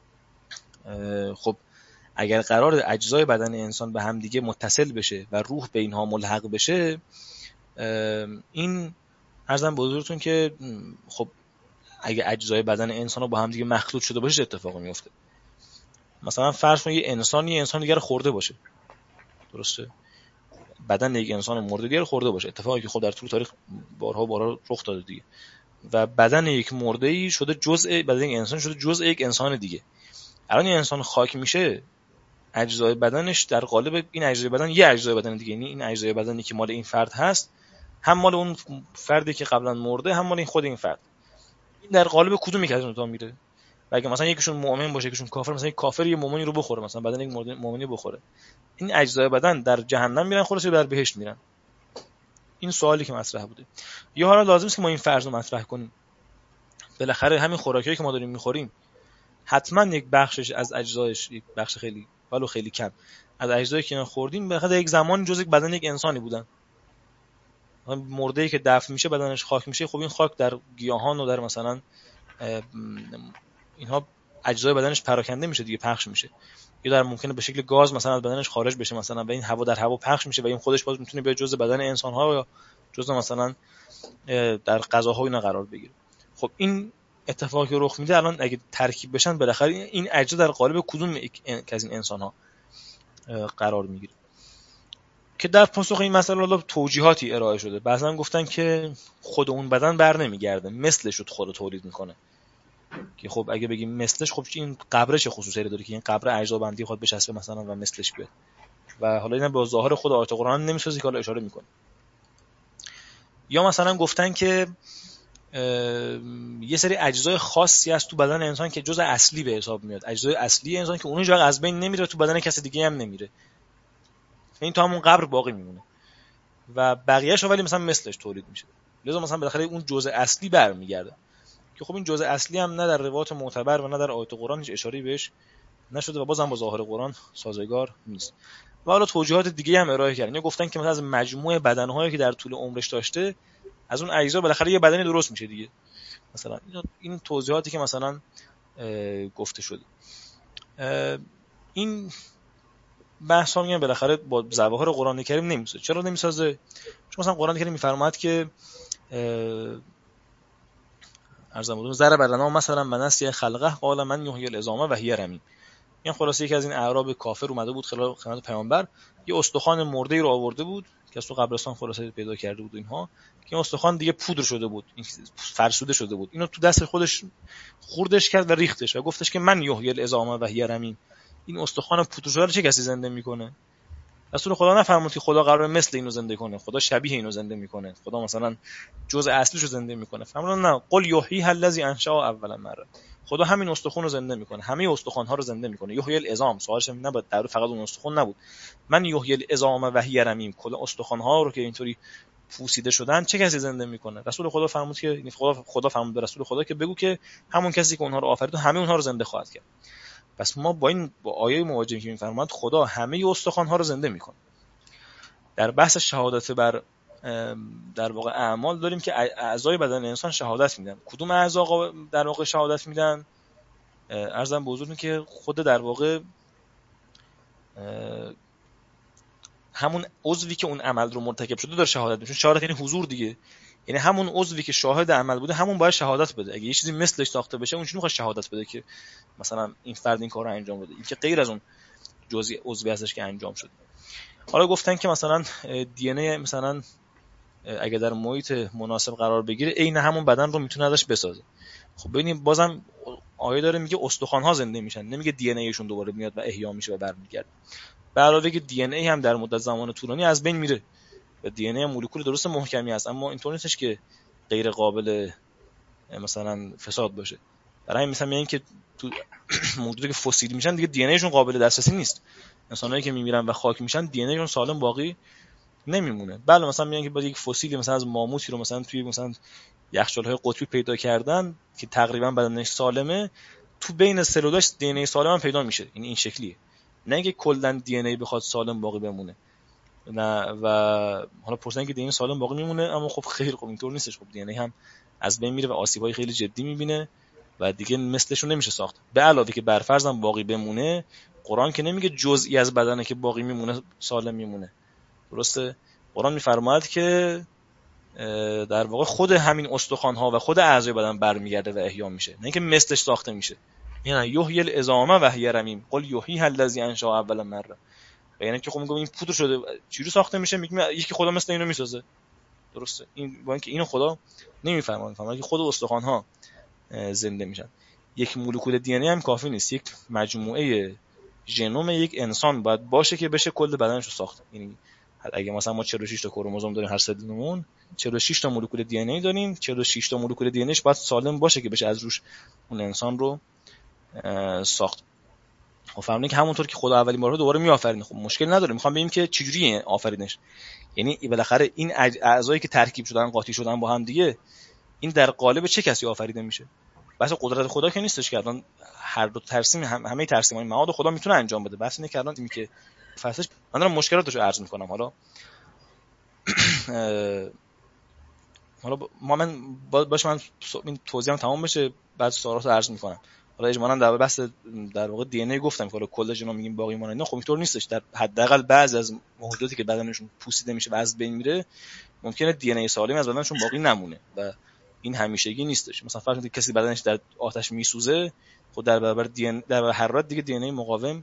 خب اگر قرار اجزای بدن انسان به هم دیگه متصل بشه و روح به اینها ملحق بشه، این عرضم به حضورتون که خب اگه اجزای بدن انسان ها با هم دیگه مخلوط شده باشه اتفاقی میفته. مثلا فرض کنید یه انسان یه انسان دیگه رو خورده باشه، درسته؟ بدن یک انسان مرده دیگه رو خورده باشه، اتفاقی که خب در طول تاریخ بارها بارها رخ داده دیگه. و بدن یک مرده‌ای شده جزء بدن یک انسان شده جزء یک انسان دیگه. الان این انسان خاک میشه، اجزای بدنش در قالب این اجزای بدن یه اجزای بدن دیگه، یعنی این اجزای بدنی که مال این فرد هست هم مال اون فردی که قبلا مرده هم مال این خود این فرد. این در قالب کدوم یک از اون تا میره؟ و اگه مثلا یکیشون مؤمن باشه یکیشون کافر، مثلا یک کافر یه مؤمنی رو بخوره، مثلا بدن یک مؤمنی بخوره، این اجزای بدن در جهنم میرن خلاص یا در بهشت میرن؟ این سوالی که مطرح بوده. یا حالا لازم است که ما این فرض رو مطرح کنیم بالاخره همین خوراکایی که ما داریم میخوریم حتما یک بخشش از اجزایش، یک بخش خیلی ولو خیلی کم از اجزایی که خوردیم بالاخره یک زمان جزء بدن یک انسانی بودن. مرده‌ای که دفن میشه بدنش خاک میشه، خب این خاک در گیاهان و در مثلا اینها اجزای بدنش پراکنده میشه دیگه، پخش میشه، یا در ممکنه به شکل گاز مثلا از بدنش خارج بشه، مثلا به این هوا در هوا پخش میشه و این خودش باز میتونه به جزء بدن انسان ها یا جزء مثلا در غذاها اینا قرار بگیره. خب این اتفاقی که رخ میده الان اگه ترکیب بشن بالاخره این اجزا در قالب کدوم یک از این انسان ها قرار میگیره؟ که در پاسخ این مسئله الله توجیهاتی ارائه شده. بعضی گفتن که خود اون بدن بر نمیگرده، مثلش رو خود تولید میکنه. که خب اگه بگیم مثلش، خب این قبره چه خصوصیتی داره که این قبره اجزا بندی خود بچسبه مثلا و مثلش بیاد؟ و حالا اینا به ظاهر خود آیات قرآن نمیسازه که حالا اشاره میکنه. یا مثلا گفتن که یه سری اجزای خاصی هست تو بدن انسان که جزء اصلی به حساب میاد، اجزای اصلی انسان که اون هیچ وقت از بین نمیره، تو بدن کسی دیگه هم نمیره، این تو همون قبر باقی میمونه و بقیه‌اش ولی مثلا مثلش تولید میشه. لذا مثلا بالاخره اون جزء اصلی برمیگرده که خب این جزء اصلی هم نه در روایات معتبر و نه در آیات قرآن هیچ اشاره‌ای بهش نشده و بازم با ظاهر قرآن سازگار نیست. و حالا توجیهات دیگه هم ارائه کردن. گفتن که مثلا از مجموعه بدنهایی که در طول عمرش داشته از اون اجزا بالاخره یه بدنی درست میشه دیگه. مثلا این توضیحاتی که مثلا گفته شده، این بحث ها میگن بالاخره با ظواهر قرآن کریم نمیسازه. چرا نمیسازه؟ چون مثلا قرآن کریم میفرماید که ارزم بودم ذره برنا مثلا من نسی خلقه قال من یحیی العظام و هی رمیم. این خلاصه یکی از این اعراب کافر اومده بود خدمت پیامبر، یه استخوان مرده ای رو آورده بود که از تو قبرستان خلاصه پیدا کرده بود اینها، که این استخوان دیگه پودر شده بود، این فرسوده شده بود. اینو تو دست خودش خوردش کرد و ریختش و گفتش که من یحیی العظام و هی رمیم. این استخوان پودر شده رو چه کسی زنده میکنه؟ رسول خدا نفرمود که خدا قراره مثل اینو زنده کنه، خدا شبیه اینو زنده میکنه، خدا مثلا جزء اصلیشو زنده میکنه. فرمود نه، قل یحیی الذی انشأ اول مره. خدا همین استخوان رو زنده میکنه، همه استخوان ها رو زنده میکنه. یحیی العظام سوالش نبود در فقط اون استخوان نبود، من یحیی العظام و هی رمیم، کل استخوان ها رو که اینطوری پوسیده شدن چه کسی زنده میکنه؟ رسول خدا فرمود که خدا خدا فرمود به رسول خدا که بگو که همون کسی که اونها رو آفرید همه اونها رو زنده خواهد کرد. پس ما با این با آیه مواجهیم که میفرماد خدا همه استخوان ها رو زنده میکنه. در بحث شهادت بر در واقع اعمال داریم که اعضای بدن انسان شهادت میدن. کدوم اعضا در واقع شهادت میدن؟ عرضم به حضورتون که خود در واقع همون عضوی که اون عمل رو مرتکب شده داره شهادت میده. شهادت یعنی حضور دیگه، یعنی همون عضوی که شاهد عمل بوده همون باید شهادت بده. اگه یه چیزی مثلش ساخته بشه اون چی میخواد شهادت بده که مثلا این فرد این کارو انجام بده، این که غیر از اون جزئی عضوی هستش که انجام شده. حالا گفتن که مثلا دی ان ای مثلا اگه در محیط مناسب قرار بگیره عین همون بدن رو میتونه ازش بسازه. خب ببینید بازم آیه داره میگه استخوان ها زنده میشن، نمیگه دی ان ایشون دوباره میاد و احیا میشه و برمیگرده. به علاوه که دی ان ای هم در مدت زمان طولانی از بین میره و دی ان ای مولکول درست محکمی هست، اما اینطور نیستش که غیر قابل مثلا فساد باشه. برای همین مثلا میگن که تو موجوداتی که فسیل میشن دیگه دی ان ایشون قابل دسترسی نیست. انسانایی که میمیرن و خاک میشن دی ان ایشون سالم باقی نمیمونه. بله مثلا میگن که با یک فسیلی مثلا از ماموتی رو مثلا توی مثلا یخچال‌های قطبی پیدا کردن که تقریبا بدنش سالمه، تو بین سلولاش دی ان ای سالم هم پیدا میشه. این این شکلیه، نه اینکه کلا دی ان ای بخواد سالم باقی بمونه. نه و حالا پرسیدن که دی ان ای سالم باقی میمونه، اما خب خیر خب اینطور نیستش. خب دی ان ای هم از بین میره و آسیب‌های خیلی جدی میبینه و دیگه مثلشون نمیشه ساخت. به علاوه که بر فرض هم باقی بمونه، قرآن که نمیگه جزئی از بدنه که باقی میمونه سالم میمونه. درسته؟ قرآن میفرماید که در واقع خود همین استخوان ها و خود اعضای بدن برمیگرده و احیا میشه، نه اینکه مثلش ساخته میشه. یعنی یحیی العظام و هی رمیم قل یحیی الذی انشأ اول مره. یعنی که خب میگم این پودر شده چجوری ساخته میشه؟ میگم یکی خدا مثل اینو میسازه. درسته؟ این با اینکه اینو خدا نمیفرماید، میفرماید که خود استخوان ها زنده میشن. یک مولکول دی ان ای هم کافی نیست، یک مجموعه ژنوم یک انسان باید باشه که بشه کل بدنش رو ساخت. یعنی اگه مثلا ما چهل و شش تا کروموزوم داریم هر سلولمون، چهل و شش تا مولکول دی ان ای داریم، چهل و شش تا مولکول دی ان ایش باید سالم باشه که بشه از روش اون انسان رو ساخت. خب فهمیدین که همونطور که خدا اولین بار دوباره میآفرینه. خب مشکل نداره، میخوام ببینیم که چجوریه آفرینش. یعنی بالاخره این اعضایی که ترکیب شدن قاطی شدن با هم دیگه، این در قالب چه کسی آفریده میشه؟ بحث قدرت خدا که نیستش که الان هر دو ترسیم هم همه ترسیمای مواد خدا میتونه انجام بده. بحث اینه که الان تیمی که فصلش من دارم مشکلاتشو عرض میکنم. حالا حالا ما من باشه من این توضیحم تمام بشه بعد سوالاتو عرض میکنم. حالا اجمالاً در بحث در واقع دی ان ای گفتم که حالا کل ژنوم میگیم باقی مونده. نه خب اینطور نیستش. در حداقل بعضی از موجوداتی که بدنشون پوسیده میشه و از بین میره ممکنه دی ان ای سالم از بدنشون باقی نمونه و این همیشگی نیستش. مثلا فرض کنید کسی بدنش در آتش میسوزه، خود در برابر دی ان در حرارت دیگه دی ان ای مقاوم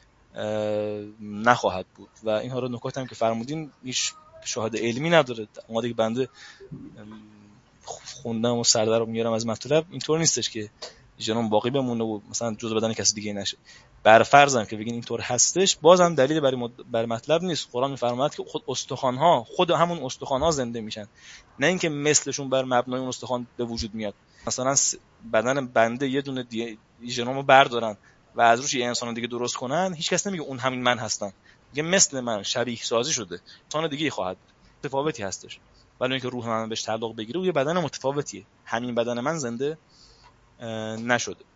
نخواهد بود و اینها رو نکات هم که فرمودین هیچ شاهد علمی نداره. اومده که بنده خوندم و سردر رو میارم از مطلب، اینطور نیستش که ژنوم باقی بمونه و مثلا جزء بدن کسی دیگه نشه. بر فرضم که بگین اینطور هستش، بازم دلیل برای مد... بر مطلب نیست. قرآن میفرماید که خود استخوان ها خود همون استخوان ها زنده میشن، نه اینکه مثلشون بر مبنای اون استخوان به وجود میاد. مثلا بدن بنده یه دونه دی... ژنومو بردارن و از روش یه انسان دیگه درست کنن، هیچ کس نمیگه اون همین من هستم، میگه مثل من شبیه سازی شده، انسان دیگه خواهد بود. تفاوتی هستش. ولی اینکه روح من بهش تعلق بگیره و یه بدن متفاوتیه، همین بدن من زنده نشده.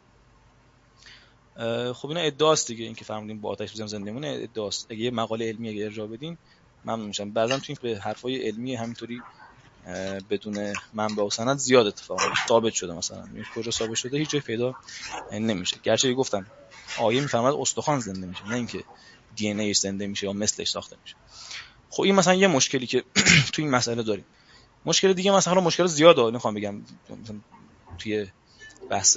خب اینا ادعاست دیگه، اینکه فهمیدیم با آتش بزنیم زنده مونه ادعاست. اگه یه مقاله علمی اگه ارجاع بدین ممنون میشم. بعضی تو این به حرفای علمی همینطوری بدون منبع و سند زیاد اتفاقا ثابت شده، مثلا این کجا ثابت شده هیچ جای پیدا نمیشه. گرچه گفتم آیه میفرماد استخوان زنده میشه، نه اینکه دی ان ایش زنده میشه یا مثلش ساخته میشه. خب این مثلا یه مشکلی که تو این مسئله داریم. مشکل دیگه مثلا مشکل زیاده نمیخوام بگم توی بحث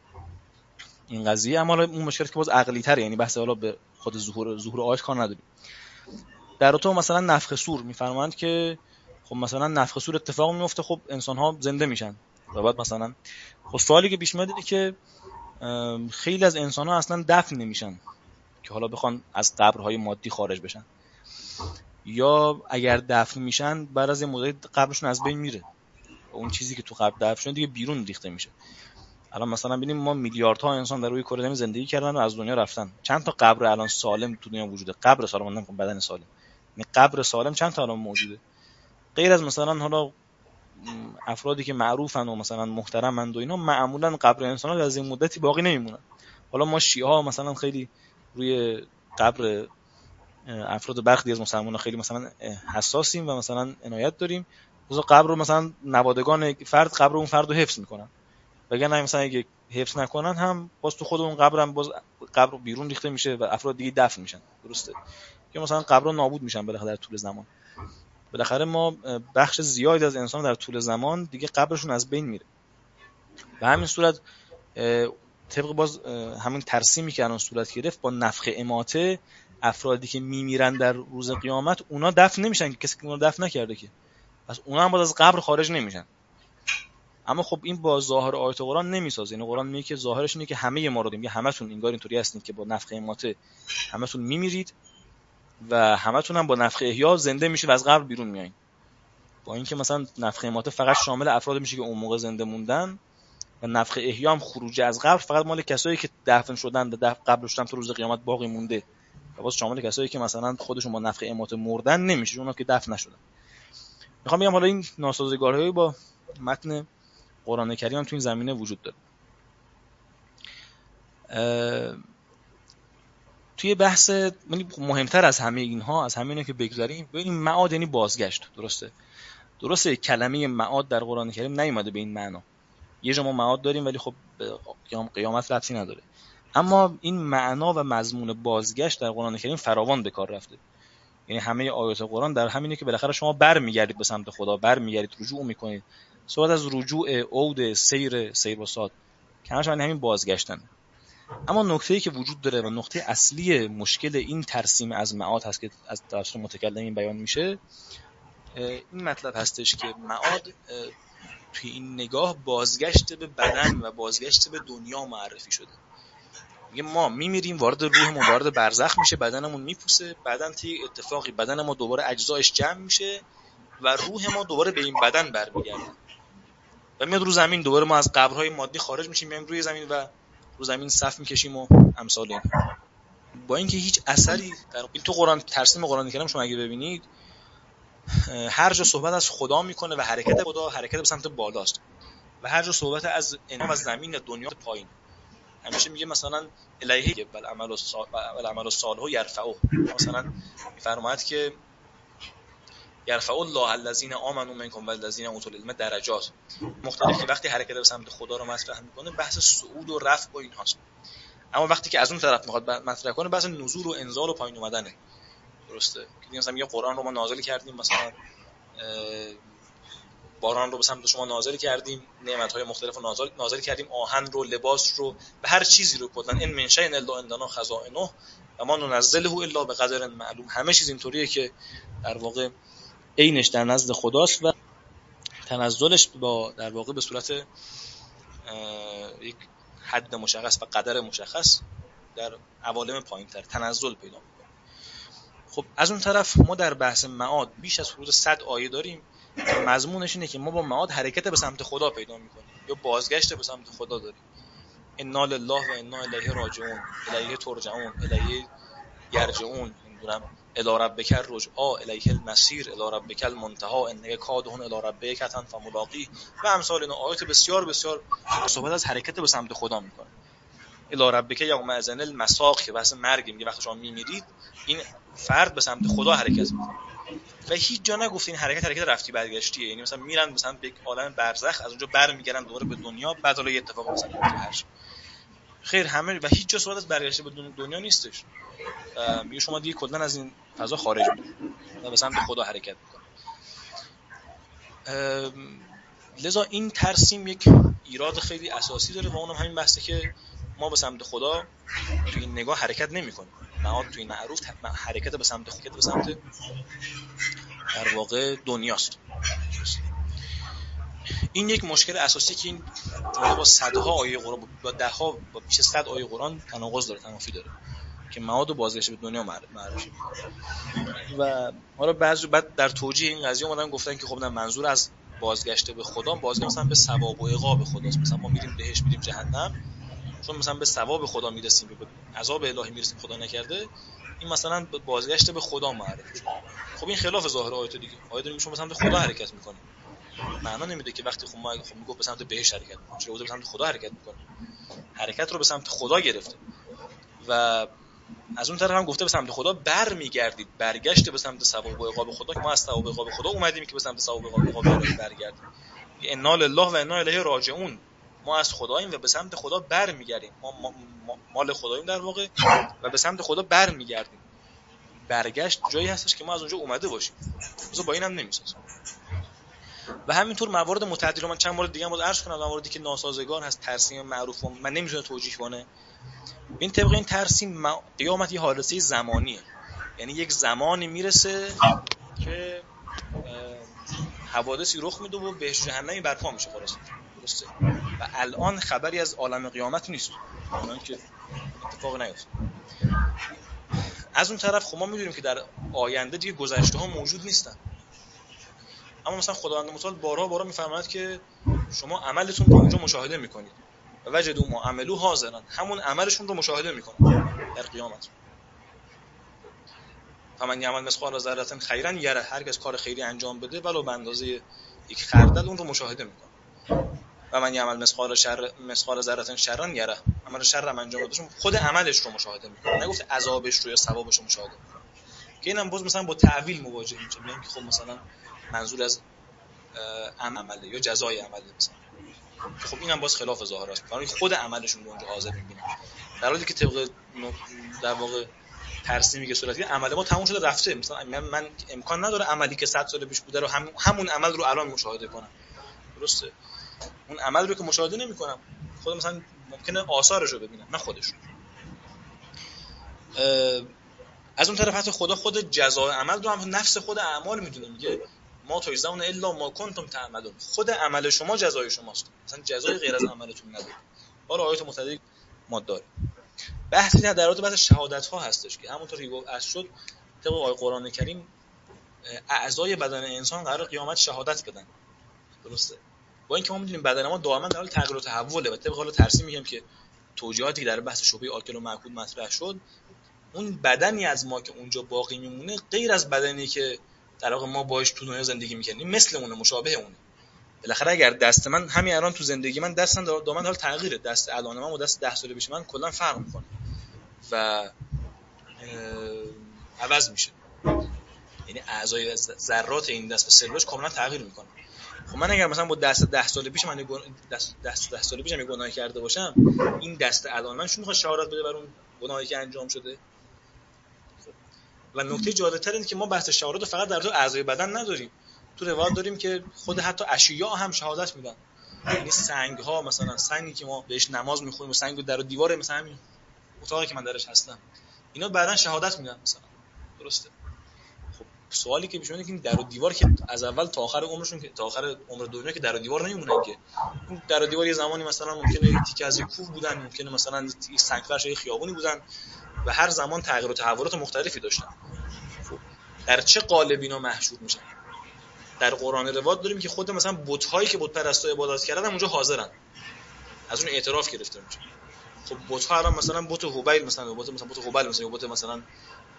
این قضیه، اما اون مشکلی که باز عقلی تره، یعنی بحث حالا به خود ظهور ظهور آیات کار نداریم. در تو مثلا نفخ صور میفرمایند که خب مثلا نفخ صور اتفاق میفته، خب انسان ها زنده میشن و بعد مثلا خب سوالی که پیش میاد اینه که خیلی از انسان ها اصلا دفن نمیشن که حالا بخوان از قبرهای مادی خارج بشن، یا اگر دفن میشن بعد از یه مدت قبرشون از بین میره، اون چیزی که تو قبر دفن شده دیگه بیرون ریخته میشه. الان مثلا ببینیم ما میلیاردها انسان در روی کره زمین زندگی کردن و از دنیا رفتن، چند تا قبر الان سالم تو دنیا وجوده؟ قبر سالم، نمیگم بدن سالم، یعنی قبر سالم چند تا الان موجوده؟ غیر از مثلا حالا افرادی که معروفن و مثلا محترمند و اینا، معمولا قبر انسان‌ها از این مدتی باقی نمیمونن. حالا ما شیعه ها مثلا خیلی روی قبر افراد برخی از مسلمان‌ها خیلی مثلا حساسیم و مثلا عنایت داریم، مثلا قبر رو مثلا نوادگان فرد قبر اون فرد رو حفظ میکنن، وگرنه مثلا اگه حفظ نکنن هم باز تو خود اون قبر هم باز قبر بیرون ریخته میشه و افراد دیگه دفن میشن. درسته که مثلا قبرها نابود میشن بالاخره در طول زمان. بالاخره ما بخش زیادی از انسان در طول زمان دیگه قبرشون از بین میره. به همین صورت طبق باز همین ترسیمی که الان صورت گرفت با نفخ اماته، افرادی که میمیرن در روز قیامت اونا دفن نمیشن، کسی که اونا دفن نکرده که، پس اونا هم باز از قبر خارج نمیشن. اما خب این با ظاهر آیات قرآن نمیسازه. این قرآن میگه که ظاهرش اینه که همه ما رو میگه همتون انگار اینطوری هستید که با نفخ اماته همتون میمیرید و همتون هم با نفخ احیا زنده میشید و از قبر بیرون میایید. با اینکه مثلا نفخ اماته فقط شامل افراد میشه که اون موقع زنده موندن و نفخ احیا هم خروج از قبر فقط مال کسایی که دفن شدن و قبرشون تا روز قیامت باقی مونده، و باز شامل کسایی که مثلا خودشون با نفخ اماته مردن نمیشه، اونا که دفن نشدن. میخوام بگم حالا این ناسازگاری‌های با متن قرآن کریم هم تو این زمینه وجود داره. توی بحث مهمتر از همه اینها، از همه اینا که بگذاریم، ببینیم معاد یعنی بازگشت. درسته درسته کلمه معاد در قرآن کریم نیومده به این معنا. یه جا ما معاد داریم ولی خب قیامت ربطی نداره، اما این معنا و مضمون بازگشت در قرآن کریم فراوان به کار رفته. یعنی همه آیات قرآن در همینه که بالاخره شما برمیگردید به سمت خدا، برمیگردید، رجوع میکنید. صحبت از رجوع، عود، سیر، سیر و صاد که همش همین بازگشتن. اما نکته‌ای که وجود داره و نقطه اصلی مشکل این ترسیم از معاد هست که از توسط متکلمین بیان میشه، این مطلب هستش که معاد توی این نگاه بازگشت به بدن و بازگشت به دنیا معرفی شده. میگه ما میمیریم، وارد روحمون وارد برزخ میشه، بدنمون میپوسه، بعدن طی اتفاقی بدن ما دوباره اجزایش جمع میشه و روح ما دوباره به این بدن برمیگرده و میاد رو زمین. دوباره ما از قبرهای مادی خارج میشیم، میایم روی زمین و رو زمین صف میکشیم و امثال این. با اینکه هیچ اثری در این تو قرآن، ترسیم قرآن کریم شما اگه ببینید هر جا صحبت از خدا میکنه و حرکت خدا حرکت به سمت بالاست و هر جا صحبت از انعام از زمین دنیا پایین، همیشه میگه مثلا الیه بل عمل الصالح الصالح یرفعه. مثلا میفرماید که یرفع الله الذین آمنوا منکم والذین اوتوا العلم درجات. مختلف که وقتی حرکت به سمت خدا رو مطرح میکنه بحث صعود و رفع و اینهاست، اما وقتی که از اون طرف میخواد مطرح کنه بحث نزول و انزال و پایین اومدنه. درسته که مثلا میگه قرآن رو ما نازل کردیم، مثلا باران رو به سمت شما نازل کردیم، نعمت‌های مختلف رو نازل نازل کردیم، آهن رو، لباس رو، به هر چیزی رو کلا ان من شیء الا عندنا خزائنه و ما ننزله الا بقدر معلوم. همه چیز اینطوریه که در واقع عینش در نزد خداست و تنزلش با در واقع به صورت یک حد مشخص و قدر مشخص در عوالم پایین‌تر تنزل پیدا می‌کنه. خب از اون طرف ما در بحث معاد بیش از حدود صد آیه داریم که مضمونش اینه که ما با معاد حرکت به سمت خدا پیدا می‌کنیم یا بازگشت به سمت خدا داریم. انا لله و انا الیه راجعون، الیه ترجعون، الیه یرجعون. نمی‌دونم الی ربک الرجعا الیه المصیر الی ربک المنتهی انک کادحون الی ربک فملاقیه و امثال این آیات بسیار بسیار صحبت از حرکت به سمت خدا میکنه. الی ربک یوم اذن المساق که واسه مرگ میگه وقتی شما میمیرید این فرد به سمت خدا حرکت میکنه و هیچ جا نگفت این حرکت حرکت رفتی برگشتیه، یعنی مثلا میرن مثلا به یک عالم برزخ از اونجا برمیگردن دوباره به دنیا بعد حالا یه اتفاق مثلا هر چی خیر همه و هیچ جا صحبت از برگشت به دنیا نیستش. میگه شما دیگه کلا از این فضا خارج میشید و به سمت خدا حرکت میکنید. لذا این ترسیم یک ایراد خیلی اساسی داره و اونم همین بحثه که ما به سمت خدا تو این نگاه حرکت نمی‌کنیم. معاد تو این معروف حرکت به سمت خدا به سمت در واقع دنیاست. این یک مشکل اساسی که این جمله با صدها آیه قرآن با ده ها با بیش از صد آیه قرآن تناقض داره، تنافی داره که معاد و بازگشت به دنیا معرفی و حالا بعضی بعد در توجیه این قضیه اومدن گفتن که خب نه منظور از بازگشت به خدا بازگشت مثلا به ثواب و عقاب خداست، مثلا ما میریم بهش میریم جهنم چون مثلا به ثواب خدا میرسیم به عذاب الهی میرسیم خدا نکرده این مثلا بازگشت به خدا معرفی شد. خب این خلاف ظاهر آیات دیگه. آیات داریم شما به سمت خدا حرکت میکنیم، معنا نمیده که وقتی خب ما خب میگه به سمت بهش حرکت میکنیم چرا به سمت خدا حرکت میکنیم، حرکت رو به سمت خدا گرفته و از اون طرف هم گفته به سمت خدا برمیگردید، برگشت به سمت ثواب و عقاب خدا که ما از ثواب و عقاب خدا اومدیم که به سمت ثواب و عقاب الهی برگردیم. انا لله و انا الیه راجعون، ما از خداییم و به سمت خدا برمیگردیم، ما, ما, ما مال خداییم در واقع و به سمت خدا برمیگردیم. برگشت جایی هستش که ما از اونجا اومده باشیم، مثلا با اینم نمیسازه. و همینطور موارد متعدد رو من چند مورد دیگه هم باز عرض کنم، مواردی که ناسازگار هست ترسیم معروف من نمیتونه توجیه کنه. این طبق این ترسیم قیامت یه حادثه زمانیه، یعنی یک زمانی میرسه که حوادثی رخ میده و بهشت جهنمی برپا میشه خلاص درسته و الان خبری از عالم قیامت نیست، الان که اتفاق نیفته. از اون طرف خب ما میدونیم که در آینده دیگه گذشته ها موجود نیستن، اما مثلا خداوند متعال بارها بارها میفرماید که شما عملتون رو اونجا مشاهده میکنید و وجدوا ما عملوا حاضرا، همون عملشون رو مشاهده میکنن در قیامت. فمن یعمل مثقال ذره خیرا یره، هر کس کار خیری انجام بده ولو به اندازه یک خردل اون رو مشاهده میکنه. و من یعمل مثقال شر مثقال ذره شرا یره، عمل شر هم انجام بده خود عملش رو مشاهده میکنه، نگفته عذابش رو یا ثوابش رو مشاهده میکنه که اینم باز مثلا با تعویل مواجه میشه، میگن که خب مثلا منظور از عمله یا جزای عمله مثلا، خب اینم باز خلاف ظاهر است، برای خود عملشون رو اونجا حاضر میبینن، در حالی که طبق در واقع ترسیمی که صورتی عمل ما تموم شده رفته. مثلا من, من امکان نداره عملی که صد سال پیش بوده رو هم همون عمل رو الان مشاهده کنم، درسته؟ اون عمل رو که مشاهده نمی‌کنم، خود مثلا ممکنه آثارش رو ببینم نه خودش رو. از اون طرف حتی خدا خود جزای عمل رو هم نفس خود اعمال میدونه، میگه ما تویزون الا ما کنتم تعملون، خود عمل شما جزای شماست، مثلا جزای غیر از عملتون نداره. حالا آیات متعدد ما داریم. بحثی در درات بحث شهادت ها هستش که همونطور که گفت از شد طبق آیه قرآن کریم اعضای بدن انسان قرار قیامت شهادت بدن، درسته؟ با اینکه ما میدونیم بدن ما دائما در حال تغییر و تحوله و طبق حال ترسیم میگیم که توجیهاتی که در بحث شبهه آکل و معکول مطرح شد، اون بدنی از ما که اونجا باقی میمونه غیر از بدنی که در واقع ما باهاش تو دنیا زندگی میکنیم، مثل اونه، مشابه اونه. بالاخره اگر دست من همین الان تو زندگی من دستم دائما حال تغییره، دست الان من و دست ده سال پیش من کلا فرق میکنه و عوض میشه، یعنی اعضای ذرات این دست به سلولش کاملا تغییر میکنه. خب من اگر مثلا با دست ده سال پیش من دست دست ده سال پیش من گناهی کرده باشم، این دست الان من چون میخواد شهادت بده بر اون گناهی که انجام شده. و نکته جالب‌تر اینه که ما بحث شهادت فقط در تو اعضای بدن نداریم، تو روایت داریم که خود حتی اشیاء هم شهادت میدن، یعنی سنگ ها، مثلا سنگی که ما بهش نماز میخونیم و سنگ در و دیوار مثلا همین اتاقی که من درش هستم اینا بعدن شهادت میدن مثلا، درسته؟ خب سوالی که پیش میاد که این در و دیوار که از اول تا آخر عمرشون که تا آخر عمر دنیا که در و دیوار نمیمونن که، این در و دیوار یه زمانی مثلا ممکنه تیکه از کوه بودن، ممکنه مثلا سنگ فرش خیابونی بودن و هر زمان تغییر و تحولات مختلفی داشتن. خب در چه قالب اینا محشور میشن؟ در قرآن روایت داریم که خود مثلا بت‌هایی که بت پرستا عبادت کردن اونجا حاضرن، از اون اعتراف گرفته میشه. خب بت‌ها الان مثلا بت هبل مثلا بت مثلا بت هبل مثلا بت مثلا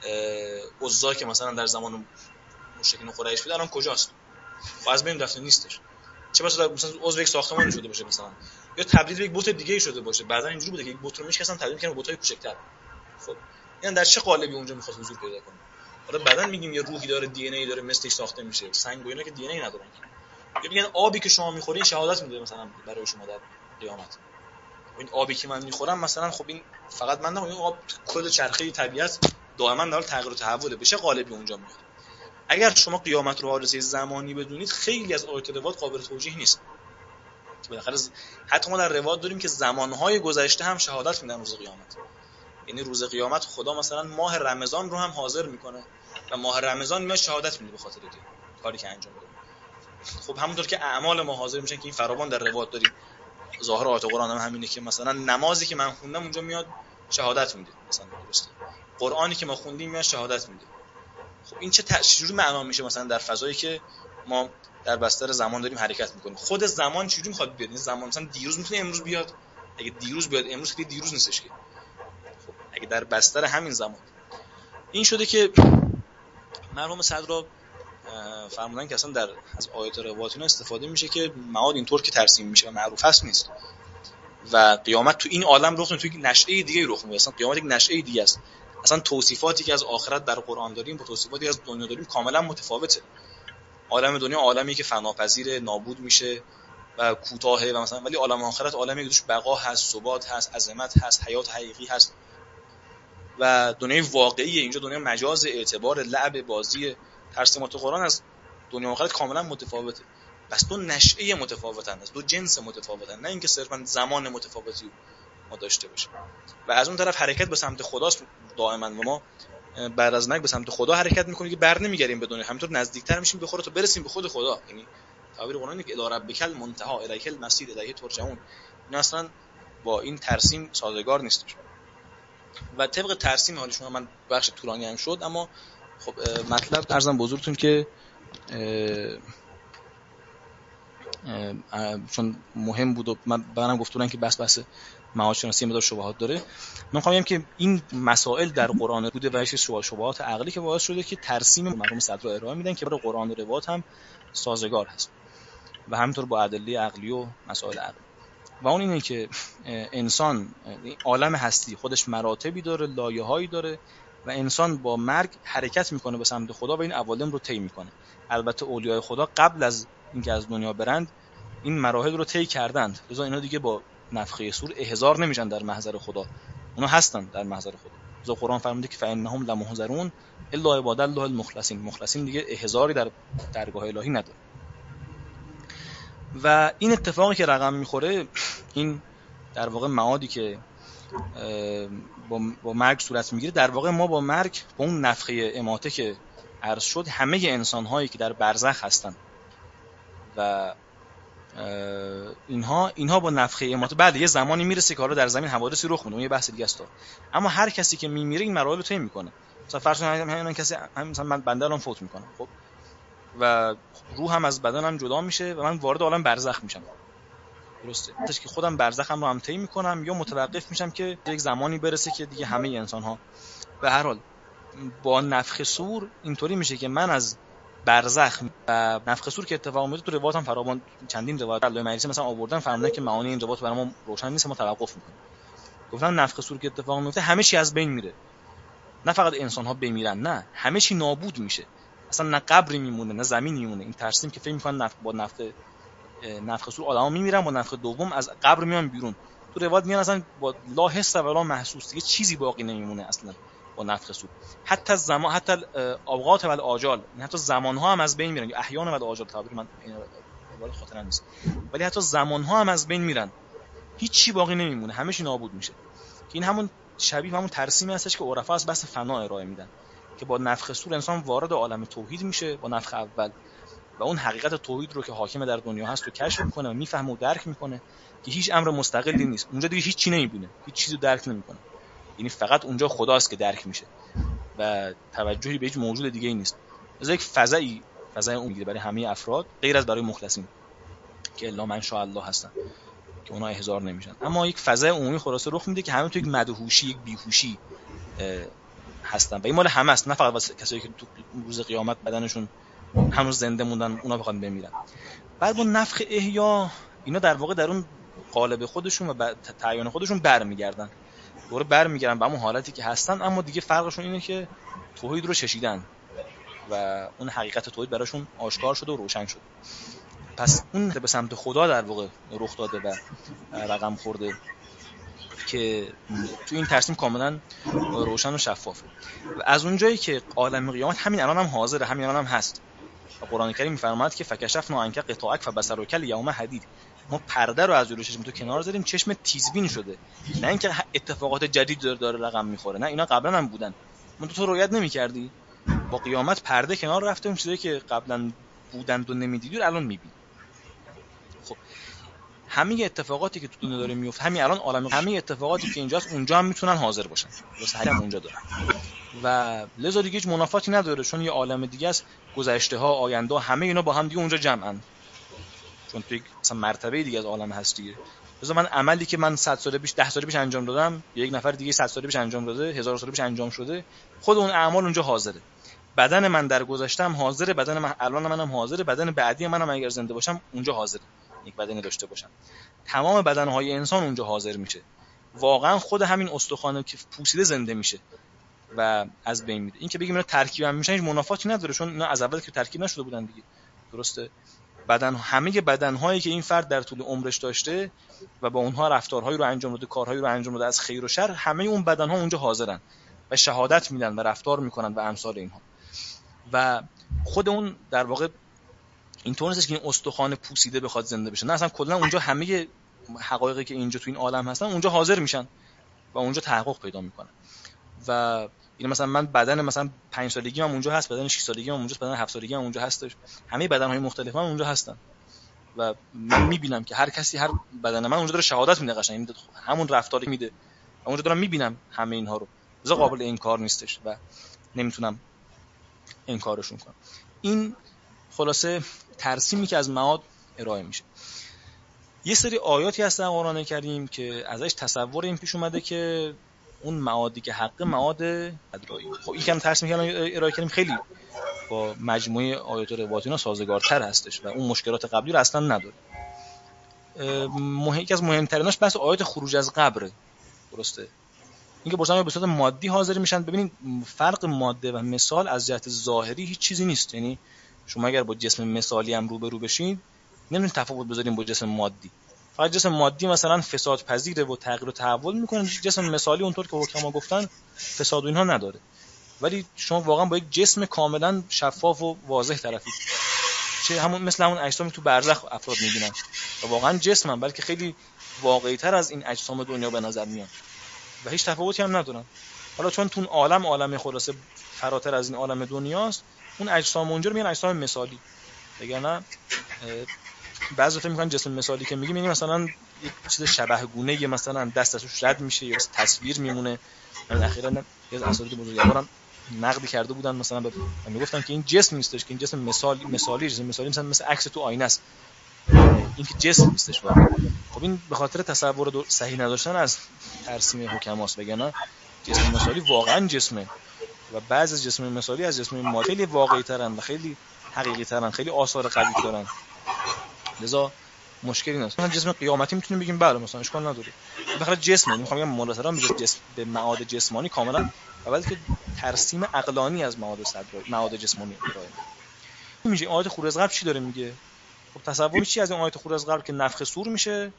عزا که مثلا در زمان مشرکین قریش بود الان کجاست؟ از بین رفته نیستش. چه مثلا مثلا عضو یک ساختمان شده باشه مثلا، یا تبدیل به یک بت دیگه شده باشه. بعضا اینجوری بوده که یک بت رو میشکستن تبدیل کردن به بت‌های کوچکتر. خب یعنی در چه قالبی اونجا میخواد حضور پیدا کنه؟ حالا بعدن میگیم یه روحی داره، دی ان ای داره، مثلش ساخته میشه. سنگ و اینا که دی ان ای ندارن. یا میگن آبی که شما میخورین شهادت میده مثلا برای شما در قیامت. این آبی که من میخورم مثلا، خب این فقط من نه، این آب کل چرخه طبیعت دائما داره تغییر و تحوله. به چه قالبی اونجا میاد؟ اگر شما قیامت رو حادثه زمانی بدونید، خیلی از آیات روایات قابل توجیه نیست. بالاخره حتی ما در روایات داریم که زمانهای گذشته هم شهادت میدن روز قیامت. یعنی روز قیامت خدا مثلا ماه رمضان رو هم حاضر میکنه و ماه رمضان میاد شهادت میده به خاطر که کاری که انجام داده. خب همونطور که اعمال ما حاضر میشن که این فراوان در روایات داریم. ظاهر آیات قرآن هم همینه که مثلا نمازی که من خوندم اونجا میاد شهادت میده، مثلا درسته. قرآنی که ما خوندیم میاد شهادت میده. خب این چه تأثیری معنا میشه مثلا در فضایی که ما در بستر زمان داریم حرکت میکنیم؟ خود زمان چجوری میخواد بیاد؟ این زمان مثلا دیروز میتونه امروز بیاد؟ اگه دیروز بیاد امروز که دیروز نیستش که. خب اگه در بستر همین زمان این شده که مرحوم صدرا فرمودن که اصلا در از آیات روایات اینا استفاده میشه که معاد اینطور که ترسیم میشه و معروف هست نیست و قیامت تو این عالم رخ میده، تو یک نشأه دیگه رخ میده. اصلا قیامت یک نشأه دیگه است. اصلا توصیفاتی که از آخرت در قرآن داریم با توصیفاتی از دنیا داریم کاملا متفاوته. عالم دنیا عالمی که فناپذیر، نابود میشه و کوتاهه و مثلا، ولی عالم آخرت عالمی که توش بقا هست، ثبات هست، عظمت هست، حیات حقیقی هست. و دنیای واقعی اینجا دنیا مجاز، اعتبار، لعب، بازی. ترسیمات قرآن از دنیا آخرت کاملا متفاوته. بس دو نشأه متفاوتن، از دو جنس متفاوتن، نه اینکه صرفا زمان متفاوتی ما داشته باشیم. و از اون طرف حرکت به سمت خداست دائما و ما بعد از مرگ به سمت خدا حرکت میکنیم که بر نمیگردیم به دنیا، همینطور نزدیکتر میشیم به خدا تا برسیم به خود خدا. یعنی تعبیر قرآن اینه که الی ربک المنتهی الیک المصیر الیه ترجعون. این اصلا با این ترسیم سازگار نیست. و طبق ترسیم حال شما من بخش طولانی هم شد، اما خب مطلب عرضم بزرگتون که چون مهم بود و من برام گفتن که بس بس معاد شناسی مدار شبهات داره، من می‌خوام بگم که این مسائل در قرآن بوده و یک شبهات عقلی که باعث شده که ترسیم مرحوم صدرا ارائه میدن که برای قرآن و روایات هم سازگار هست و همینطور با ادله عقلی و مسائل عقلی. و اون اینه که انسان عالم هستی خودش مراتبی داره، لایه‌هایی داره و انسان با مرگ حرکت میکنه به سمت خدا و این عوالم رو طی میکنه. البته اولیای خدا قبل از اینکه از دنیا برند این مراحل رو طی کردند، لذا اینا دیگه با نفخه صور احضار نمیشن در محضر خدا، اونا هستن در محضر خدا. لذا قرآن فرموده که فانهم لمحضرون الا عباد الله المخلصین. مخلصین دیگه احضاری در درگاه الهی نداره. و این اتفاقی که رقم میخوره، این در واقع معادی که با, با مرگ صورت میگیره، در واقع ما با مرگ با اون نفخه اماته که عرض شد، همه انسان هایی که در برزخ هستن و اینها اینها با نفخه اماته بعد یه زمانی میرسه که حالا در زمین حوادثی رخ میده، اون یه بحث دیگه است. اما هر کسی که میمیره این مراحل رو طی میکنه. مثلا فرض کنید همین کسی هم مثلا من بنده الان فوت میکنم، خب و روحم از بدنم جدا میشه و من وارد عالم برزخ میشم. درسته تا که خودم برزخم رو هم طی میکنم یا متوقف میشم که یک زمانی برسه که دیگه همه انسان ها به هر حال با نفخ صور اینطوری میشه که من از برزخ و نفخ صور که اتفاق میفته تو روایات هم فراوان چندین روایت علامه مجلسی مثلا آوردن، فرمودن که معانی این روایات برای ما روشن نیست، ما توقف میکنیم. گفتن نفخ صور که اتفاق میفته همه چی از بین میره، نه فقط انسان ها بمیرن، نه همه چی نابود میشه، اصلا نه قبری میمونه نه زمین میمونه. این ترسیم که فکر میکنن نفخ با نفخ نفخ صور آدما میمیرن، با نفخ دوم از قبر میان بیرون. تو روایت میان اصلا با لا حس ولا محسوس، دیگه چیزی باقی نمیمونه اصلا با نفخ صور. حتی زمان، حتی اوقات و آجال، حتی زمان ها هم از بین میرن. احیان و آجال تعبیر من این عبارت خاطرم نیست، ولی حتی زمان ها هم از بین میرن، هیچ چی باقی نمیمونه، همه چی نابود میشه. که این همون شبیه همون ترسیمی هستش که عرفا از بس فنا ارائه میدن که با نفخ صور انسان وارد عالم توحید میشه با نفخ اول و اون حقیقت توحید رو که حاکم در دنیا هست رو کشف میکنه و میفهمه و درک میکنه که هیچ امر مستقلی نیست. اونجا دیگه هیچ چی نمیبینه، هیچ چیزی درک نمیکنه، یعنی فقط اونجا خداست که درک میشه و توجهی به هیچ موجود دیگه ای نیست. از یک فضایی فضای امیدی برای همه افراد غیر از برای مخلصین که الا من شاء الله هستن که اونها احضار نمیشن. اما یک فضای عمومی خلاصه رخ میده که همه تو یک مدهوشی، یک بیهوشی هستن و این مال همه است، نه فقط واسه کسایی که تو روز قیامت بدنشون هنوز زنده موندن اونا بخوان بمیرن. بعد با نفخ احیا اینا در واقع در اون قالب خودشون و تعیین خودشون برمیگردن، دوره برمیگردن به همون حالتی که هستن، اما دیگه فرقشون اینه که توحید رو چشیدن و اون حقیقت توحید براشون آشکار شده و روشن شده. پس اون به سمت خدا در واقع رخ داده و رقم خورده که تو این ترسیم کاملا روشن و شفافه. و از اونجایی که عالم قیامت همین الان هم حاضره، همین الان هم هست. و قرآن کریم میفرماید که فکشفنا عنک غطاءک فبصرک الیوم حدید، ما پرده رو از جلوی چشم تو کنار زدیم، چشم تیزبین شده. نه اینکه اتفاقات جدید داره, داره رقم میخوره، نه اینا قبلا هم بودن، من تو رؤیت نمی‌کردی. با قیامت پرده کنار رفته، اون چیزایی که قبلا بودن و نمیدیدی الان میبینی. خب همه اتفاقاتی که تو دنیا داره میفته، همین الان عالم، همه اتفاقاتی که اینجاست اونجا هم میتونن حاضر باشن، واسه هم اونجا داره و لذا دیگه هیچ منافاتی نداره، چون یه عالم دیگه است، گذشته ها آینده همه اینا با هم دیگه اونجا جمعن، چون توی مثلا مرتبه دیگه از عالم هست دیگه. لذا من عملی که من صد سال پیش ده سال پیش انجام دادم، یک نفر دیگه صد سال پیش انجام داده، هزار سال پیش انجام شده، خود اون اعمال اونجا حاضره. بدن من در گذشته‌ام حاضره، بدن من الان منم حاضره، بدن بعدی منم اگر زنده باشم اونجا حاضره، یک بدنی داشته باشم. تمام بدنهای انسان اونجا حاضر میشه. واقعا خود همین استخوان که پوسیده زنده میشه و از بین میره. این که بگیم اینا ترکیب هم میشن هیچ منافاتی نداره، چون اینا از اول که ترکیب نشده بودن دیگه. درسته؟ بدن، همه بدنهایی که این فرد در طول عمرش داشته و با اونها رفتارهایی رو انجام داده، کارهایی رو انجام داده از خیر و شر، همه اون بدنها اونجا حاضرن و شهادت میدن و رفتار میکنن و امثال اینها. و خود اون در واقع اینطور نیست که این استخوان پوسیده بخواد زنده بشه، نه، اصلا کلا اونجا همه حقایقی که اینجا تو این عالم هستن اونجا حاضر میشن و اونجا تحقق پیدا میکنن. و این مثلا من بدن مثلا پنج سالگی من اونجا هست، بدن شش سالگی من اونجاست، بدن هفت سالگی من اونجا هستش، همه بدنهای مختلف من اونجا هستن و من میبینم که هر کسی هر بدن من اونجا داره شهادت میده، قشنگ همون رفتاری میده و اونجا دارم میبینم همه اینها رو، لذا قابل انکار نیستش و نمیتونم انکارشون کنم. این خلاصه ترسیمی که از معاد ارائه میشه. یه سری آیاتی هست در قرآن کریم که ازش تصور این پیش اومده که اون معادی که حق معاد ادرایی. خب این کم ترسیمی که ارائه کردیم خیلی با مجموعه آیات و روایات اینا سازگارتر هستش و اون مشکلات قبلی رو اصلا نداره. یکی از مهمتریناش بحث آیات خروج از قبر. درسته؟ اینکه برسان به صورت مادی حاضر میشن. ببینید فرق ماده و مثال از جهت ظاهری هیچ چیزی نیست، یعنی شما اگر با جسم مثالی هم روبرو بشین نمیتونید تفاوت بذارین با جسم مادی. فقط جسم مادی مثلا فساد پذیره و تغییر و تحول میکنه، جسم مثالی اونطور که حکما گفتن فساد و اینها نداره. ولی شما واقعا با یک جسم کاملا شفاف و واضح طرفید، چه همون مثل همون اجسامی تو برزخ افراد میبینن و واقعا جسمن، بلکه خیلی واقعی تر از این اجسام دنیا به نظر میان و هیچ تفاوتی هم ندارن. حالا چون تو عالم عالم خلاصه فراتر از این عالم دنیاست، اون اجسام اونجا رو میگن اجسام مثالی. وگرنه بعضی وقتا میگن جسم مثالی که میگیم یعنی مثلا یک چیز شبح گونه، مثلا دست ازش رد میشه یا تصویر میمونه. من اخیراً یه اساتید بزرگوارم نقد کرده بودن، مثلا به میگفتن که این جسم نیستش، که این جسم مثالی مثالی جسم مثالی مثلا مثل عکس تو آینه است، این که جسم نیستش واقعا. خب این به خاطر تصور صحیح نداشتن از ترسیم حکماست، وگرنه جسم مثالی واقعا جسمه و بعضی از جسم مثالی از جسم مادی خیلی واقعی ترن و خیلی حقیقی ترن، خیلی آثار قوی دارن. لذا مشکلی نیست. مثلا جسم قیامتی میتونیم بگیم بله مثلا اشکال نداره، بخاطر جسمه. میخوام بگم مولاترا میگه جسم به معاد جسمانی کاملا، اول که ترسیم عقلانی از معاد صدر معاد جسمانی ارائه میشه. آیات خروج از قبر چی داره میگه؟ خب تصور چی از این آیات خروج از قبر که نفخ صور میشه،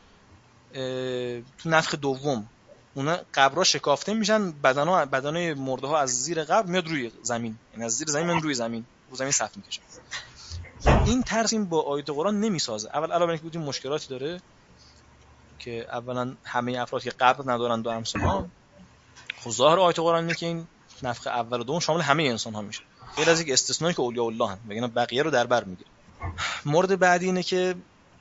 تو نفخ دوم اونا قبرها شکافته میشن، بدنها بدنای مرده ها از زیر قبر میاد روی زمین، یعنی از زیر زمین میاد روی زمین، رو زمین صف میکشن. این ترسیم با آیات قرآن نمیسازه. اول علاوه بر اینکه بودیم مشکلاتی داره که اولا همه افراد که قبر ندارن و امثال، خب ظاهر آیات قرآن اینه که این نفخ اول و دوم شامل همه انسان ها میشه، غیر از یک استثنایی که اولیاء الله هستن، وگرنه بقیه رو در بر میگیره. مورد بعدی اینه که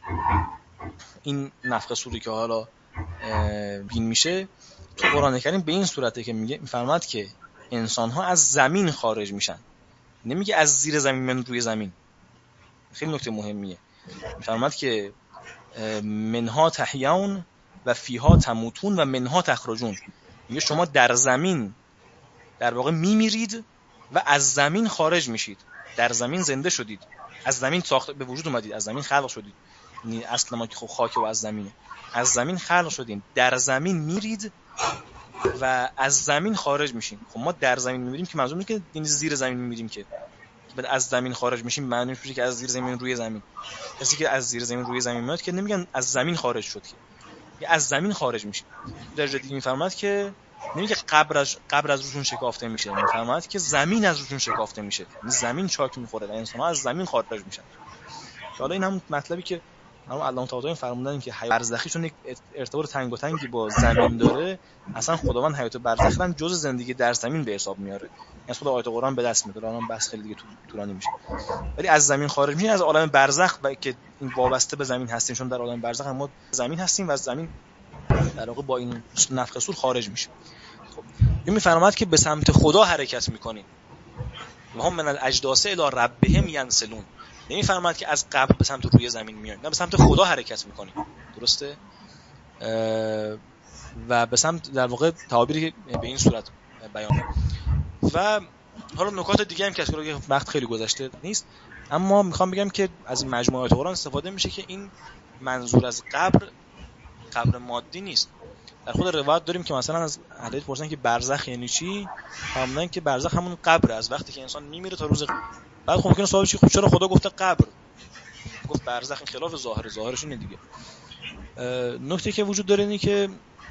این نفخ صوری که حالا بین میشه تو قرآن کریم به این صورته که میگه میفرماد که انسان ها از زمین خارج میشن، نمیگه از زیر زمین من روی زمین. خیلی نکته مهمیه. میفرماد که منها تحیون و فیها تموتون و منها تخرجون. میگه شما در زمین در واقع میمیرید و از زمین خارج میشید. در زمین زنده شدید، از زمین ساخته به وجود اومدید، از زمین خلق شدید. یعنی اصل ما که خب خاک و از زمینه، از زمین خلق شدیم، در زمین میرید و از زمین خارج میشیم. خب ما در زمین میمیریم که منظور اینه که یعنی زیر زمین میمیریم، که بعد از زمین خارج میشیم معنیش میشه که از زیر زمین روی زمین. کسی که از زیر زمین روی زمین میاد که نمیگن از زمین خارج شد، که از زمین خارج میشه. در جای دیگه میفرماد که نمیگه قبر از قبر از روشون شکافته میشه، میفرماد که زمین از روشون شکافته میشه، یعنی زمین چاک میخوره و انسان‌ها از زمین خارج میشن. حالا این همون مطلبی که اما علامه طباطبایی فرمودن که حیات برزخی چون یک ارتباط تنگاتنگی با زمین داره، اصلا خداوند حیات برزخ رو جزء زندگی در زمین به حساب میاره. یعنی خود آیات قرآن به دست میاره. الان بحث خیلی دیگه طولانی میشه. ولی از زمین خارج میشین، از عالم برزخ و که این وابسته به زمین هستیم، چون در عالم برزخ ما زمین هستیم و از زمین در واقع با این نفخ صور خارج میشه. خب این میفرماد که به سمت خدا حرکت میکنین و هم من الاجداث الی ربهم ینسلون. نمیفرماد که از قبر به سمت روی زمین میاین، نه به سمت خدا حرکت میکنین. درسته؟ و به سمت در واقع تعابیری که به این صورت بیانه. و حالا نکات دیگه هم که اصلا وقت خیلی گذشته نیست، اما میخوام بگم که از مجموعه آیات قرآن استفاده میشه که این منظور از قبر قبر مادی نیست. در خود روایت داریم که مثلا از اهل پرسن که برزخ یعنی چی، فهمیدن که برزخ همون قبره، از وقتی که انسان میمیره تا روز. بعد خب ممکنه سوال بشه خب چرا خدا گفته قبر؟ گفت برزخ این خلاف ظاهر، ظاهرش اینه دیگه. نکته که وجود داره اینه که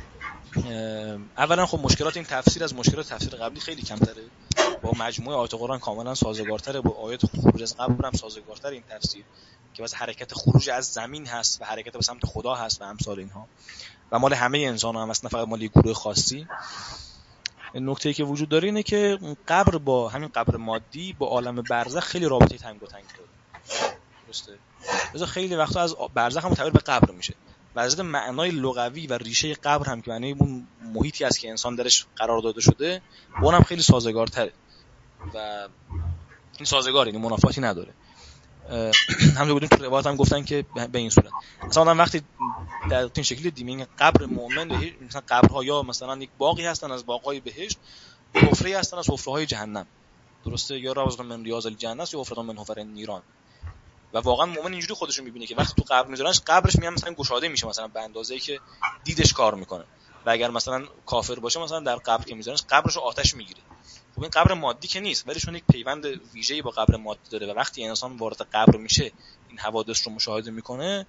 اولا خب مشکلات این تفسیر از مشکلات تفسیر قبلی خیلی کمتره، با مجموعه آیات قرآن کاملا سازگارتره، با آیات خروج از قبر هم سازگارتره این تفسیر که واسه حرکت خروج از زمین هست و حرکت به سمت خدا هست و امثال اینها، و مال همه انسان‌ها هم هست، نه فقط مال یک گروه خاصی. نکته‌ای که وجود داره اینه که قبر با همین قبر مادی با عالم برزخ خیلی رابطه تنگ و تنگ داره. درسته؟ لذا خیلی وقتا از برزخ هم تبدیل به قبر میشه و از معنای لغوی و ریشه قبر هم که معنی اون محیطی است که انسان درش قرار داده شده، اون هم خیلی سازگارتره و این سازگار، یعنی منافاتی نداره. همونطور بودیم تو روایت هم گفتن که به این صورت مثلا آدم وقتی در این شکلی دیمین قبر مؤمن، مثلا قبرها یا مثلا یک باغی هستن از باغ‌های بهشت، حفره هستن از حفره‌های جهنم. درسته؟ یا روض من ریاض الجنه یا حفره من حفر النیران. و واقعا مؤمن اینجوری خودشون می‌بینه که وقتی تو قبر میذارنش، قبرش میام مثلا گشاده میشه، مثلا به اندازه‌ای که دیدش کار میکنه. و اگر مثلا کافر باشه، مثلا در قبر که میذارنش قبرشو آتش میگیره. خب این قبر مادی که نیست، ولی چون یک پیوند ویژه‌ای با قبر مادی داره و وقتی انسان وارد قبر میشه این حوادث رو مشاهده میکنه،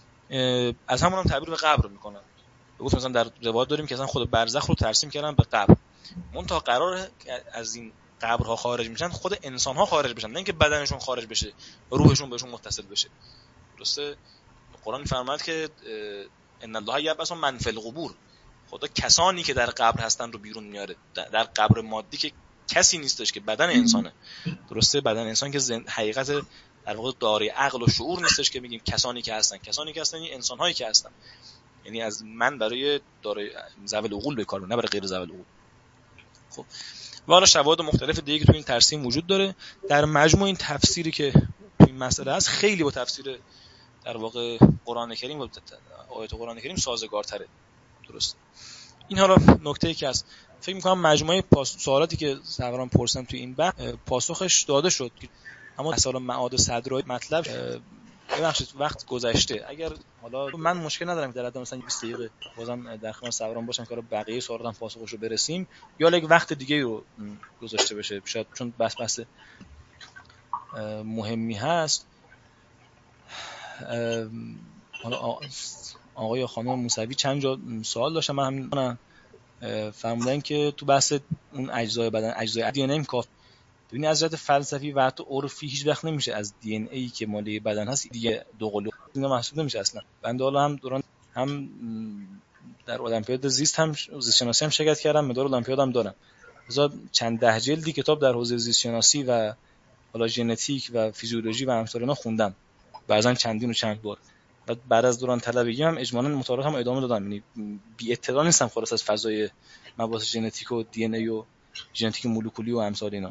از همون هم تعبیر به قبر میکنن. گفتم مثلا در روایت داریم که مثلا خود برزخ رو ترسیم کردن به قبر. اون تا قرار از این قبرها خارج میشن، خود انسان‌ها خارج بشن، نه اینکه بدنشون خارج بشه و روحشون بهشون متصل بشه. درسته؟ قرآن می‌فرماید که ان الله یبعث من فی القبور. خدا کسانی که در قبر هستن رو بیرون میاره. در قبر مادی که کسی نیستش که بدن انسانه. درسته؟ بدن انسان که زن... حقیقت در واقع دارای عقل و شعور نیستش که میگیم کسانی که هستن. کسانی که هستن این انسان‌هایی که هستن. یعنی از من برای دارای ذوی العقول به کار، نه برای غیر ذوی العقول. خب و حالا شواهد مختلف دیگه که تو این ترسیم وجود داره. در مجموع این تفسیری که تو این مسئله هست خیلی با تفسیر در واقع قرآن کریم و آیات قرآن کریم سازگارتره. درسته؟ این حالا نکته‌ای که هست. فکر می‌کنم مجموعه پاس... سوالاتی که سواران پرسیدن تو این بحث پاسخش داده شد، اما مثلا معاد صدرای مطلب ببخشید وقت گذشته. اگر حالا من مشکل ندارم که در حد مثلا بیست دقیقه بازم در خدمت سواران باشم که بقیه سوالات هم پاسخش رو برسیم، یا یک وقت دیگه رو گذاشته بشه، شاید چون بس بس مهمی هست. حالا آقای یا خانم موسوی چند جا سوال داشتم، من همین فرمودن که تو بحث اون اجزای بدن، اجزای دی ان ای کافی. ببینید از نظر فلسفی و حتی عرفی هیچ وقت نمیشه از دی ان ای که مالی بدن هست دیگه دو قلو اینا محسوب نمیشه اصلا. بنده حالا هم دوران هم در المپیاد زیست هم زیست شناسی هم شرکت کردم، مدال المپیاد هم دارم. مثلا چند ده جلدی کتاب در حوزه زیست شناسی و حالا ژنتیک و فیزیولوژی و امثال اینا خوندم، بعضن چندین و چند بار. بعد بعد از دوران طلبگی هم اجمالاً مطالعات هم ادامه دادم، یعنی بی اطلاع نیستم خلاص از فضای مباحث ژنتیک و دی ان ای و ژنتیک مولکولی و امثال اینا.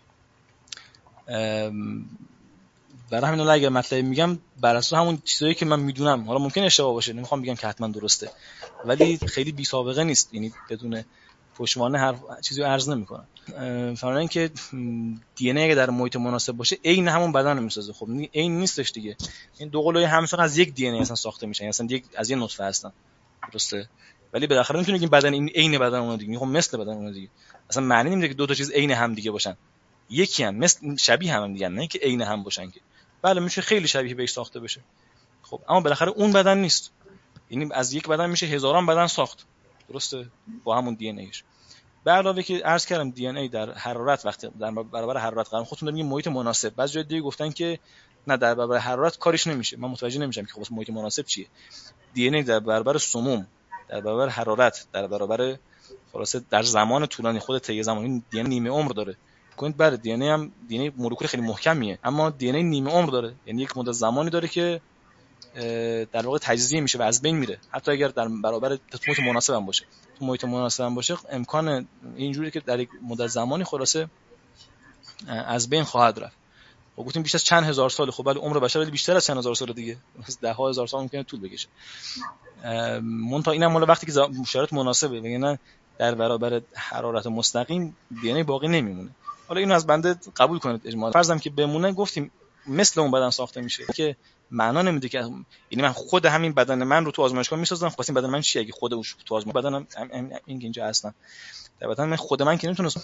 برای همین اگه مطلبی میگم بر اساس همون چیزایی که من میدونم، حالا ممکن اشتباه باشه، نمیخوام بگم که حتما درسته، ولی خیلی بی سابقه نیست، یعنی بدون پشتوانه هر چیزی رو عرض نمی‌کنن. فرضاً که دی ان ای اگه در محیط مناسب باشه عین همون بدن رو میسازه. خب عین نیستش دیگه. این دو قلوی همسان از یک دی ان ای اصلا ساخته میشن، اصلا یک از یک نطفه هستن. درسته؟ ولی بالاخره نمیتونه بگیم بدن این عین بدن اون دیگه. خب مثل بدن اون دیگه. اصلا معنی نمیده که دو تا چیز عین هم دیگه باشن. یکی هم مثل شبیه هم, هم دیگه، نه که عین هم باشن که. بله میشه خیلی شبیه بهش ساخته بشه. خب اما بالاخره اون بدن نیست. یعنی از یک بدن میشه هزاران بدن ساخت. درسته؟ با همون دی ان ایش. به علاوه که عرض کردم دی ان ای در حرارت وقتی در برابر حرارت قرار خودتون دارین محیط مناسب. بعضی جای دیگه گفتن که نه در برابر حرارت کاریش نمیشه. من متوجه نمیشم که خب محیط مناسب چیه. دی ان ای در برابر سموم، در برابر حرارت، در برابر خلاصه در زمان طولانی خود طی زمانی دی ان ای نیمه عمر داره. کنید بله دی ان ای هم دی ان ای مولکول خیلی محکمیه، اما دی ان ای نیمه عمر داره. یعنی یک مدت زمانی داره که در واقع تجزیه میشه و از بین میره. حتی اگر در برابر محیط مناسب هم باشه. تو محیط مناسب هم باشه امکان اینجوری که در یک مدت زمانی خلاصه از بین خواهد رفت. خب گفتیم بیشتر از چند هزار سال. خب ولی عمر بشر ولی بیشتر از چند هزار سال دیگه، از ده ها هزار سال ممکنه طول بکشه. منتها اینم مال وقتی که شرایط مناسبه، وگرنه در برابر حرارت مستقیم دی ان ای باقی نمیمونه. حالا اینو از بنده قبول کنید اجمالا. فرضم که بمونه گفتیم مثل اون بدن ساخته میشه که معنا نمیده که یعنی من خود همین بدن من رو تو آزمایشگاه میسازم. خب این بدن من چیه اگه خود اون تو آزمایشگاه بدنم این که اینجا هستن در بدن من خود من که نمیتونم.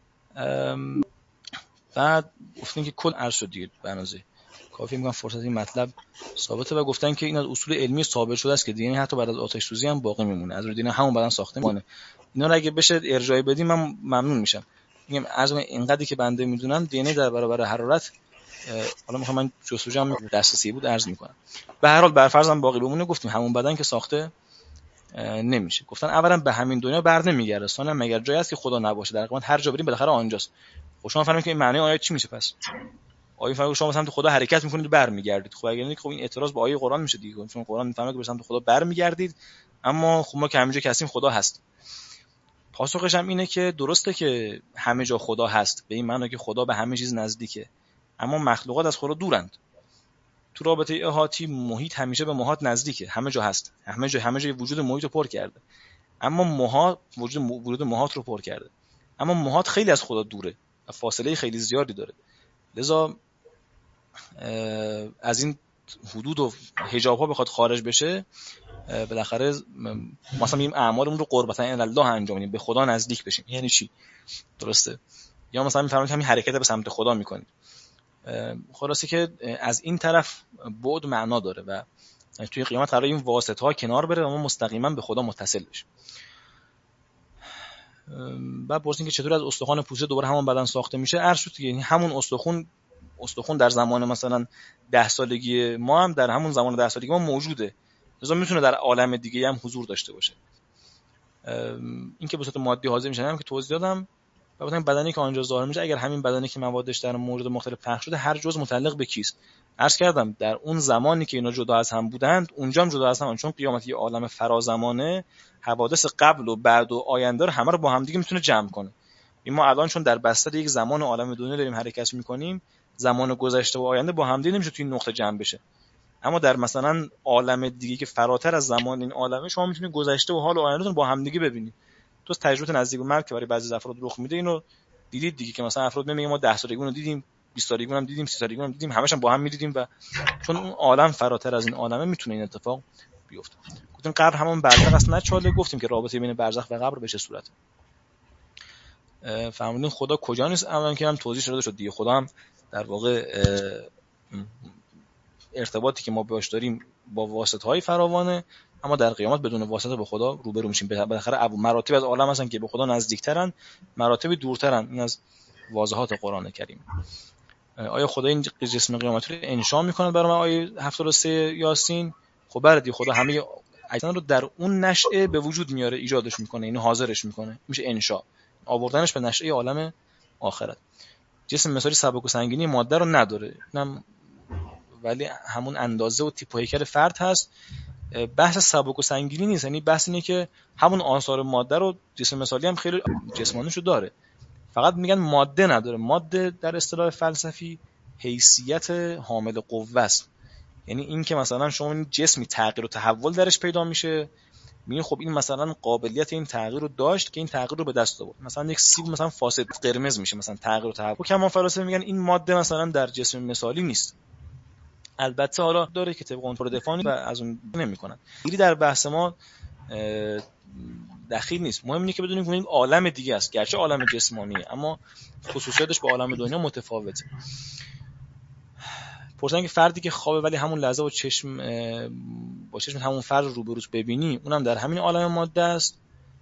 بعد گفتن که کل عرض شد دیگه به اندازه کافی. میگم فرصت این مطلب ثابته و گفتن که این از اصول علمی ثابت شده است که دی ان ای حتی بعد از آتش سوزی هم باقی میمونه. از رو دی ان ای همون بدن ساخته میمونه. اینا رو اگه بشه ارجاع بدیم من ممنون میشم. میگم از اینقدری که بنده میدونم دی ان ای در برابر حرارت، حالا میخوام من جستجو هم دسترسی بود عرض میکنم. به هر حال بر فرضم باقی بمونه گفتیم همون بدن که ساخته نمیشه. گفتن اولا به همین دنیا بر نمیگرده، ثانیا مگر جایی هست که خدا نباشه؟ در قیامت هر جا بریم بالاخره آنجاست. خب شما فهمید که این معنی آیه چی میشه پس؟ آیه فهمید شما سمت خدا حرکت میکنید برمیگردید. خب اگر نه خب این اعتراض با آیه قرآن میشه دیگه، چون قرآن میفهمه که به سمت خدا برمیگردید، اما خب ما که همینجا کسیم خدا هست. پاسخش هم اینه که درسته که همه جا خدا هست، به این معنی که خدا به همه چیز نزدیکه، اما مخلوقات از خدا دورند. تو رابطه احاطی محیط همیشه به محاط نزدیکه، همه جا هست، همه جا همه جا وجود محیط رو پر کرده، اما محاط وجود وجود محاط رو پر کرده، اما محاط خیلی از خدا دوره و فاصله خیلی زیادی داره. لذا از این حدود و حجاب ها بخواد خارج بشه، بالاخره مثلا میگیم اعمالمون رو قربتا الی الله انجام بدیم، به خدا نزدیک بشیم. یعنی چی؟ درسته؟ یا مثلا میفهمید که همین حرکت به سمت خدا میکنید. خلاصه که از این طرف بعد معنا داره و توی قیامت قراره این واسطه ها کنار بره و ما مستقیما به خدا متصل بشیم. بعد پرسیدین که چطور از استخوان پوسته دوباره همون بدن ساخته میشه. عرض شد که یعنی همون استخوان استخوان در زمان مثلا ده سالگی ما هم در همون زمان ده سالگی ما موجوده، لذا میتونه در عالم دیگه هم حضور داشته باشه. این که به صورت مادی حاضر میشن هم که توضیح دادم. و بعد بدنی که آنجا ظاهر میشه، اگر همین بدنی که موادش در مورد مختلف پخش شده، هر جزء متعلق به کیست؟ عرض کردم در اون زمانی که اینا جدا از هم بودند اونجا هم جدا از هم، چون قیامت یه عالم فرازمانه، حوادث قبل و بعد و آینده رو همه رو با هم دیگه میتونه جمع کنه. این ما الان چون در بستر یک زمان و عالم دنیا داریم حرکت میکنیم، زمان گذشته و آینده با هم دیگه نمیشه توی این نقطه جمع بشه. اما در مثلا عالم دیگه که فراتر از زمان این عالمه، شما میتونید گذشته و حال و آیندهتون با هم دیگه ببینید. تو تجربه نزدیک به مرگ که برای بعضی افراد رخ میده اینو دیدید دیگه، که مثلا افراد میگن ما ده سالگیمون رو دیدیم، بیست سالگیمون هم دیدیم، سی سالگیمون هم دیدیم، همش هم با هم میدیدیم و چون اون عالم فراتر از این عالمه میتونه این اتفاق بیفته. گفتیم قبر همون برزخ است، نه چاله. گفتیم که رابطه بین برزخ و قبر به چه صورته. فهمیدین خدا کجا نیست؟ الان که هم توضیح شده شد دیگه. خدا هم در واقع ارتباطی که ما باهاش داریم با واسطه‌های فراوانه، اما در قیامت بدون واسطه به خدا روبرو میشیم. بالاخره مراتب از عالم هستن که به خدا نزدیکترن، مراتب دورترن. این از واضحات قرآن کریم. آیا خدا این جسم قیامتی رو انشا میکنه برای ما؟ آیه هفتاد و سه یاسین. خب بردی خدا همه اجسام رو در اون نشأه به وجود میاره، ایجادش میکنه، اینو حاضرش میکنه، میشه انشا، آوردنش به نشأه عالم آخرت. جسم مثالی سبک و سنگینی ماده رو نداره، اینم ولی همون اندازه و تیپ و هیکل فرد هست. بحث سبک و سنگینی نیست، یعنی بحث اینه که همون آثار ماده رو جسم مثالی هم خیلی جسمانیشو داره، فقط میگن ماده نداره. ماده در اصطلاح فلسفی حیثیت حامل قوه است، یعنی این که مثلا شما این جسمی تغییر و تحول درش پیدا میشه، میگه خب این مثلا قابلیت این تغییر رو داشت که این تغییر رو به دست آورد. مثلا یک سیب مثلا فاسد قرمز میشه، مثلا تغییر و تحول. کما فلاسفه میگن این ماده مثلا در جسم مثالی نیست. البته حالا داره که طبق اون دفاع و از اون نمیکنن. خیلی در بحث ما دخیل نیست. مهم اینه که بدونیم که این عالم دیگه است، گرچه عالم جسمانیه اما خصوصیاتش با عالم دنیا متفاوته. پرسن که فردی که خوابه ولی همون لحظه با چشم با چشم همون فرد رو روبروش ببینی، اونم در همین عالم ماده است.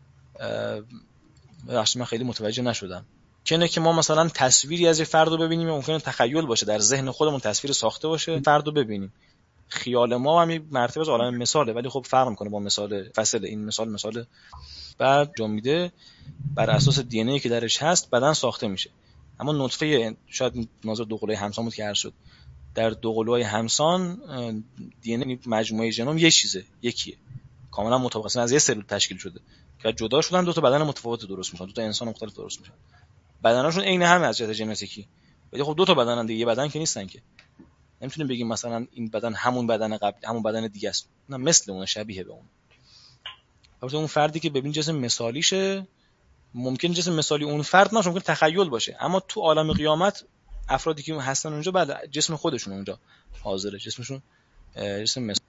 بخش من خیلی متوجه نشدم. کنه که ما مثلا تصویری از یه فرد رو ببینیم، ممکنه تخیل باشه، در ذهن خودمون تصویر ساخته باشه، فرد رو ببینیم. خیال ما هم یک مرتبه از عالم مثاله، ولی خب فرق میکنه با مثال فصل. این مثال مثال بعد جامده بر اساس دی ان ای که درش هست بدن ساخته میشه. اما نطفه، شاید ناظر دوقلوی همسان بود که عرض شد، در دوقلوهای همسان دی ان ای مجموعه ژنوم یه چیزه، یکیه، کاملا متفاوت از یه سلول تشکیل شده که جدا شدن دو تا بدن متفاوت درست میشن، دو تا انسان مختلف درست میشن. بدناشون عین همه از جهت ژنتیکی، ولی خب دو تا بدنن دیگه، یه بدن که نیستن که. نمیتونیم بگیم مثلا این بدن همون بدن قبل همون بدن دیگه است، نه مثل اون، شبیه به اون. البته اون فردی که ببین جسم مثالیشه، ممکن جسم مثالی اون فرد نشه، ممکن تخیل باشه، اما تو عالم قیامت افرادی که هستن اونجا بعد جسم خودشون اونجا حاضره، جسمشون جسم مثال.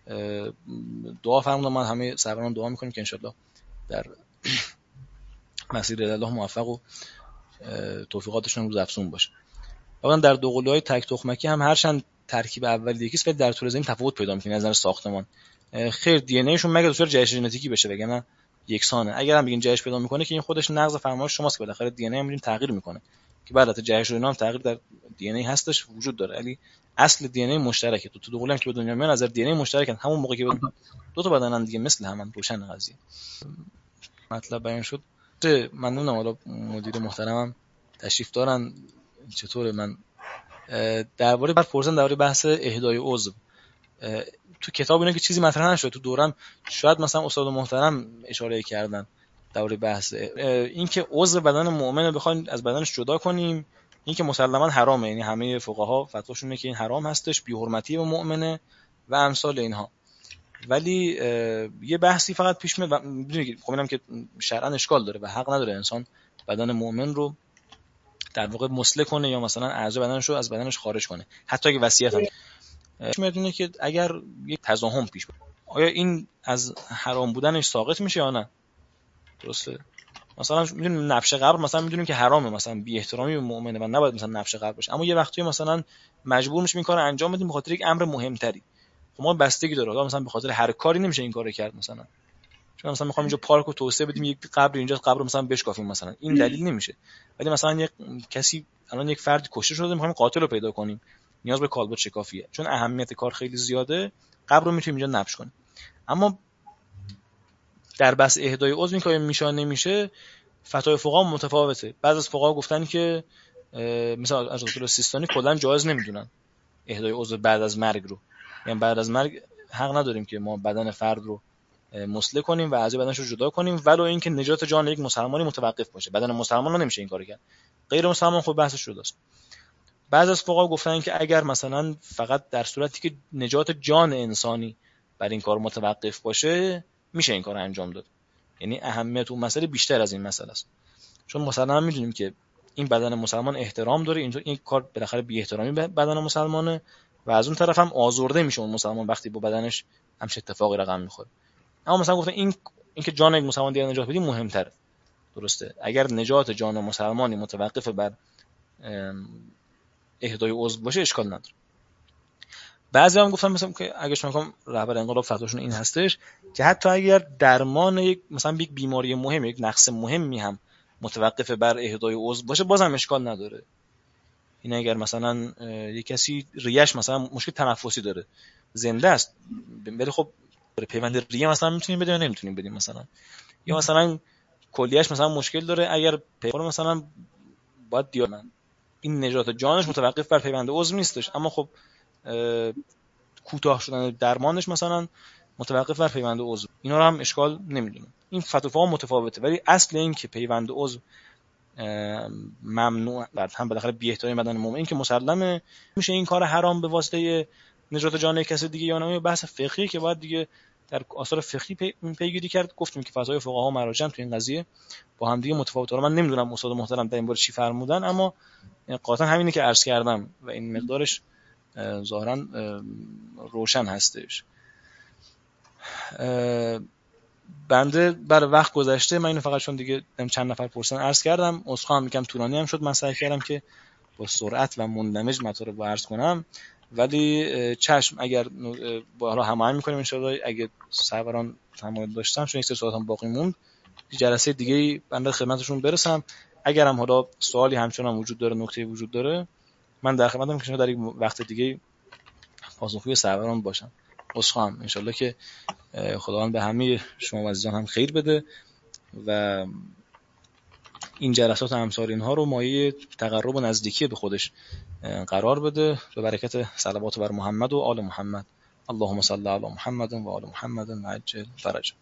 دعا فرمودن، من همه سروران دعا میکنیم که انشالله در مسیر الله موفق و توفیقاتشون روز افزون باشه. واقعا در دوقلوهای تک تخمکی هم هرچند ترکیب اولی یکیست، ولی در طول زمین تفاوت پیدا می‌کنه از نظر ساختمان. خیر دی ان ایشون مگه دچار جهش ژنتیکی بشه، وگرنه یکسانه. اگر هم بگین جهش پیدا میکنه که این خودش نقض فرمایش شماست که بالاخره دی ان ای هم تغییر میکنه، که البته جهش و اینا هم تغییر در دی ان ای هستش وجود داره، ولی اصل دی ان ای مشترکه. تو تو دوقلو هم که به دنیا میان از نظر دی ان ای مشترکن، همون موقع که دو تا بدنن دیگه مثل همن، روشن قضیه. مطلب بیان شد. ممنونم. حالا مدیر محترمم تشریف دارن، چطوره؟ من درباره بعد پرسیدن درباره بحث اهدای عضو تو کتاب اینا که چیزی مطرح نشد، تو دورم شاید مثلا استاد محترم اشاره کردن درباره بحث این که عضو بدن مؤمن رو بخوایم از بدنش جدا کنیم، این که مسلماً حرامه. یعنی همه فقها فتواشون اینه که این حرام هستش، بی حرمتی به مؤمنه و امثال اینها. ولی یه بحثی فقط پیش میاد، میدونید خب اینم که شرعاً اشکال داره و حق نداره انسان بدن مؤمن رو در واقع مسله کنه یا مثلا اعضای بدنش رو از بدنش خارج کنه، حتی اگه وصیت هم میاد که اگر یک تضاهم پیش بیاد آیا این از حرام بودنش ساقط میشه یا نه. درسته؟ مثلا میدونیم نفش قبر مثلا میدونیم که حرامه، مثلا بی احترامی به مؤمنه و نباید مثلا نفش قبر باشه، اما یه وقتی مثلا مجبور میشیم این کارو انجام بدیم به خاطر یک امر مهمتری. خب ما بستگی داره، مثلا به خاطر هر کاری نمیشه این کارو کرد، مثلا چون مثلا میخوام اینجا پارک رو توسعه بدیم، یک قبر اینجا قبر مثلا بشکافیم، مثلا این دلیل نمیشه. ولی مثلا یک کسی الان یک فرد کشته شده، میخوایم قاتل رو پیدا کنیم، نیاز به کالبد شکافیه، چون اهمیت کار خیلی زیاده، قبر رو میتونیم اینجا نبش کنیم. اما در بس اهدای عضو این کار میشه نمیشه، فتاوی فقها متفاوته. بعضی از فقها گفتن که مثلا از دکتر سیستانی کلا جایز نمیدونن اهدای عضو بعد از مرگ رو، یعنی بعد از مرگ حق نداریم که ما بدن فرد رو مسله کنیم و اعضای بدنش رو جدا کنیم، ولو اینکه نجات جان یک مسلمانی متوقف باشه. بدن مسلمان رو نمیشه این کارو کرد، غیر مسلمان خب بحثش شده است. بعضی از فقها گفتن که اگر مثلا فقط در صورتی که نجات جان انسانی بر این کار متوقف باشه میشه این کار انجام داد، یعنی اهمیت اون مسئله بیشتر از این مسئله است. چون مثلا میدونیم که این بدن مسلمان احترام داره، اینجا این کار بالاخره بی احترامی به بدن مسلمانه و از اون طرف هم آزرده میشه اون مسلمان وقتی با بدنش همش اتفاقی رقم میخوره. اما مثلا گفتن این اینکه جان یک مسلمان دیگر نجات بدیم مهمتره. درسته؟ اگر نجات جان مسلمانی متوقف بر اهدای عضو باشه اشکال نداره. بعضی هم گفتن مثلا که اگه شما کنم رهبر انقلاب فتواشون این هستش که حتی اگر درمان یک مثلا یک بیماری مهم، یک نقص مهمی هم متوقف بر اهدای عضو باشه بازم اشکال نداره. این اگر مثلا یک کسی ریش مثلا مشکل تنفسی داره، زنده است ولی خب پیوند ریه مثلا میتونیم بدیم یا نمیتونیم بدیم مثلا، یا مثلا کلیهش مثلا مشکل داره، اگر پیوند مثلا باید دیارن این نجات جانش متوقف بر پیوند عضو نیستش، اما خب کوتاه شدن درمانش مثلا متوقف بر پیوند عضو، اینا رو هم اشکال نمیدونم. این فتوفا متفاوته، ولی اصل این که پیوند عضو ممنوع بعد هم بالاخره بی احترامی بدن مؤمن که مسلمه، میشه این کار حرام به واسطه نجات جان کسی دیگه یا نه، بحث فقهی که باید دیگه در آثار فقهی پی... پیگیری کرد. گفتیم که فتاوای فقها و مراجع تو این قضیه با هم دیگه متفاوته. من نمیدونم استاد محترم در این باره چی فرمودن، اما قاطعا همینی که عرض کردم و این مقدارش ظاهرا روشن هستش. بنده بر وقت گذشته، من اینو فقط چون دیگه چند نفر پرسن عرض کردم، عذرخواهم میگم طولانی هم شد، من سعی کردم که با سرعت و مندمج مطالب رو عرض کنم، ولی چشم اگر با حالا هماهنگ می‌کنیم ان شاءالله. اگه سروران تمایل داشتن چون یک سری سوالات هم باقی موند، جلسه دیگه بنده خدمتشون برسم. اگر هم حالا سوالی همچنان وجود داره، نکته وجود داره، من در خدمتم که شما در یک وقت دیگه پاسخگوی سروران باشم. عذرخواهم. ان شاءالله که خداوند به همه شما عزیزان هم خیر بده و این جلسات امثال اینها رو مایه تقرب و نزدیکی به خودش قرار بده، به برکت صلوات بر محمد و آل محمد. اللهم صل علی محمد و آل محمد و عجل فرجهم.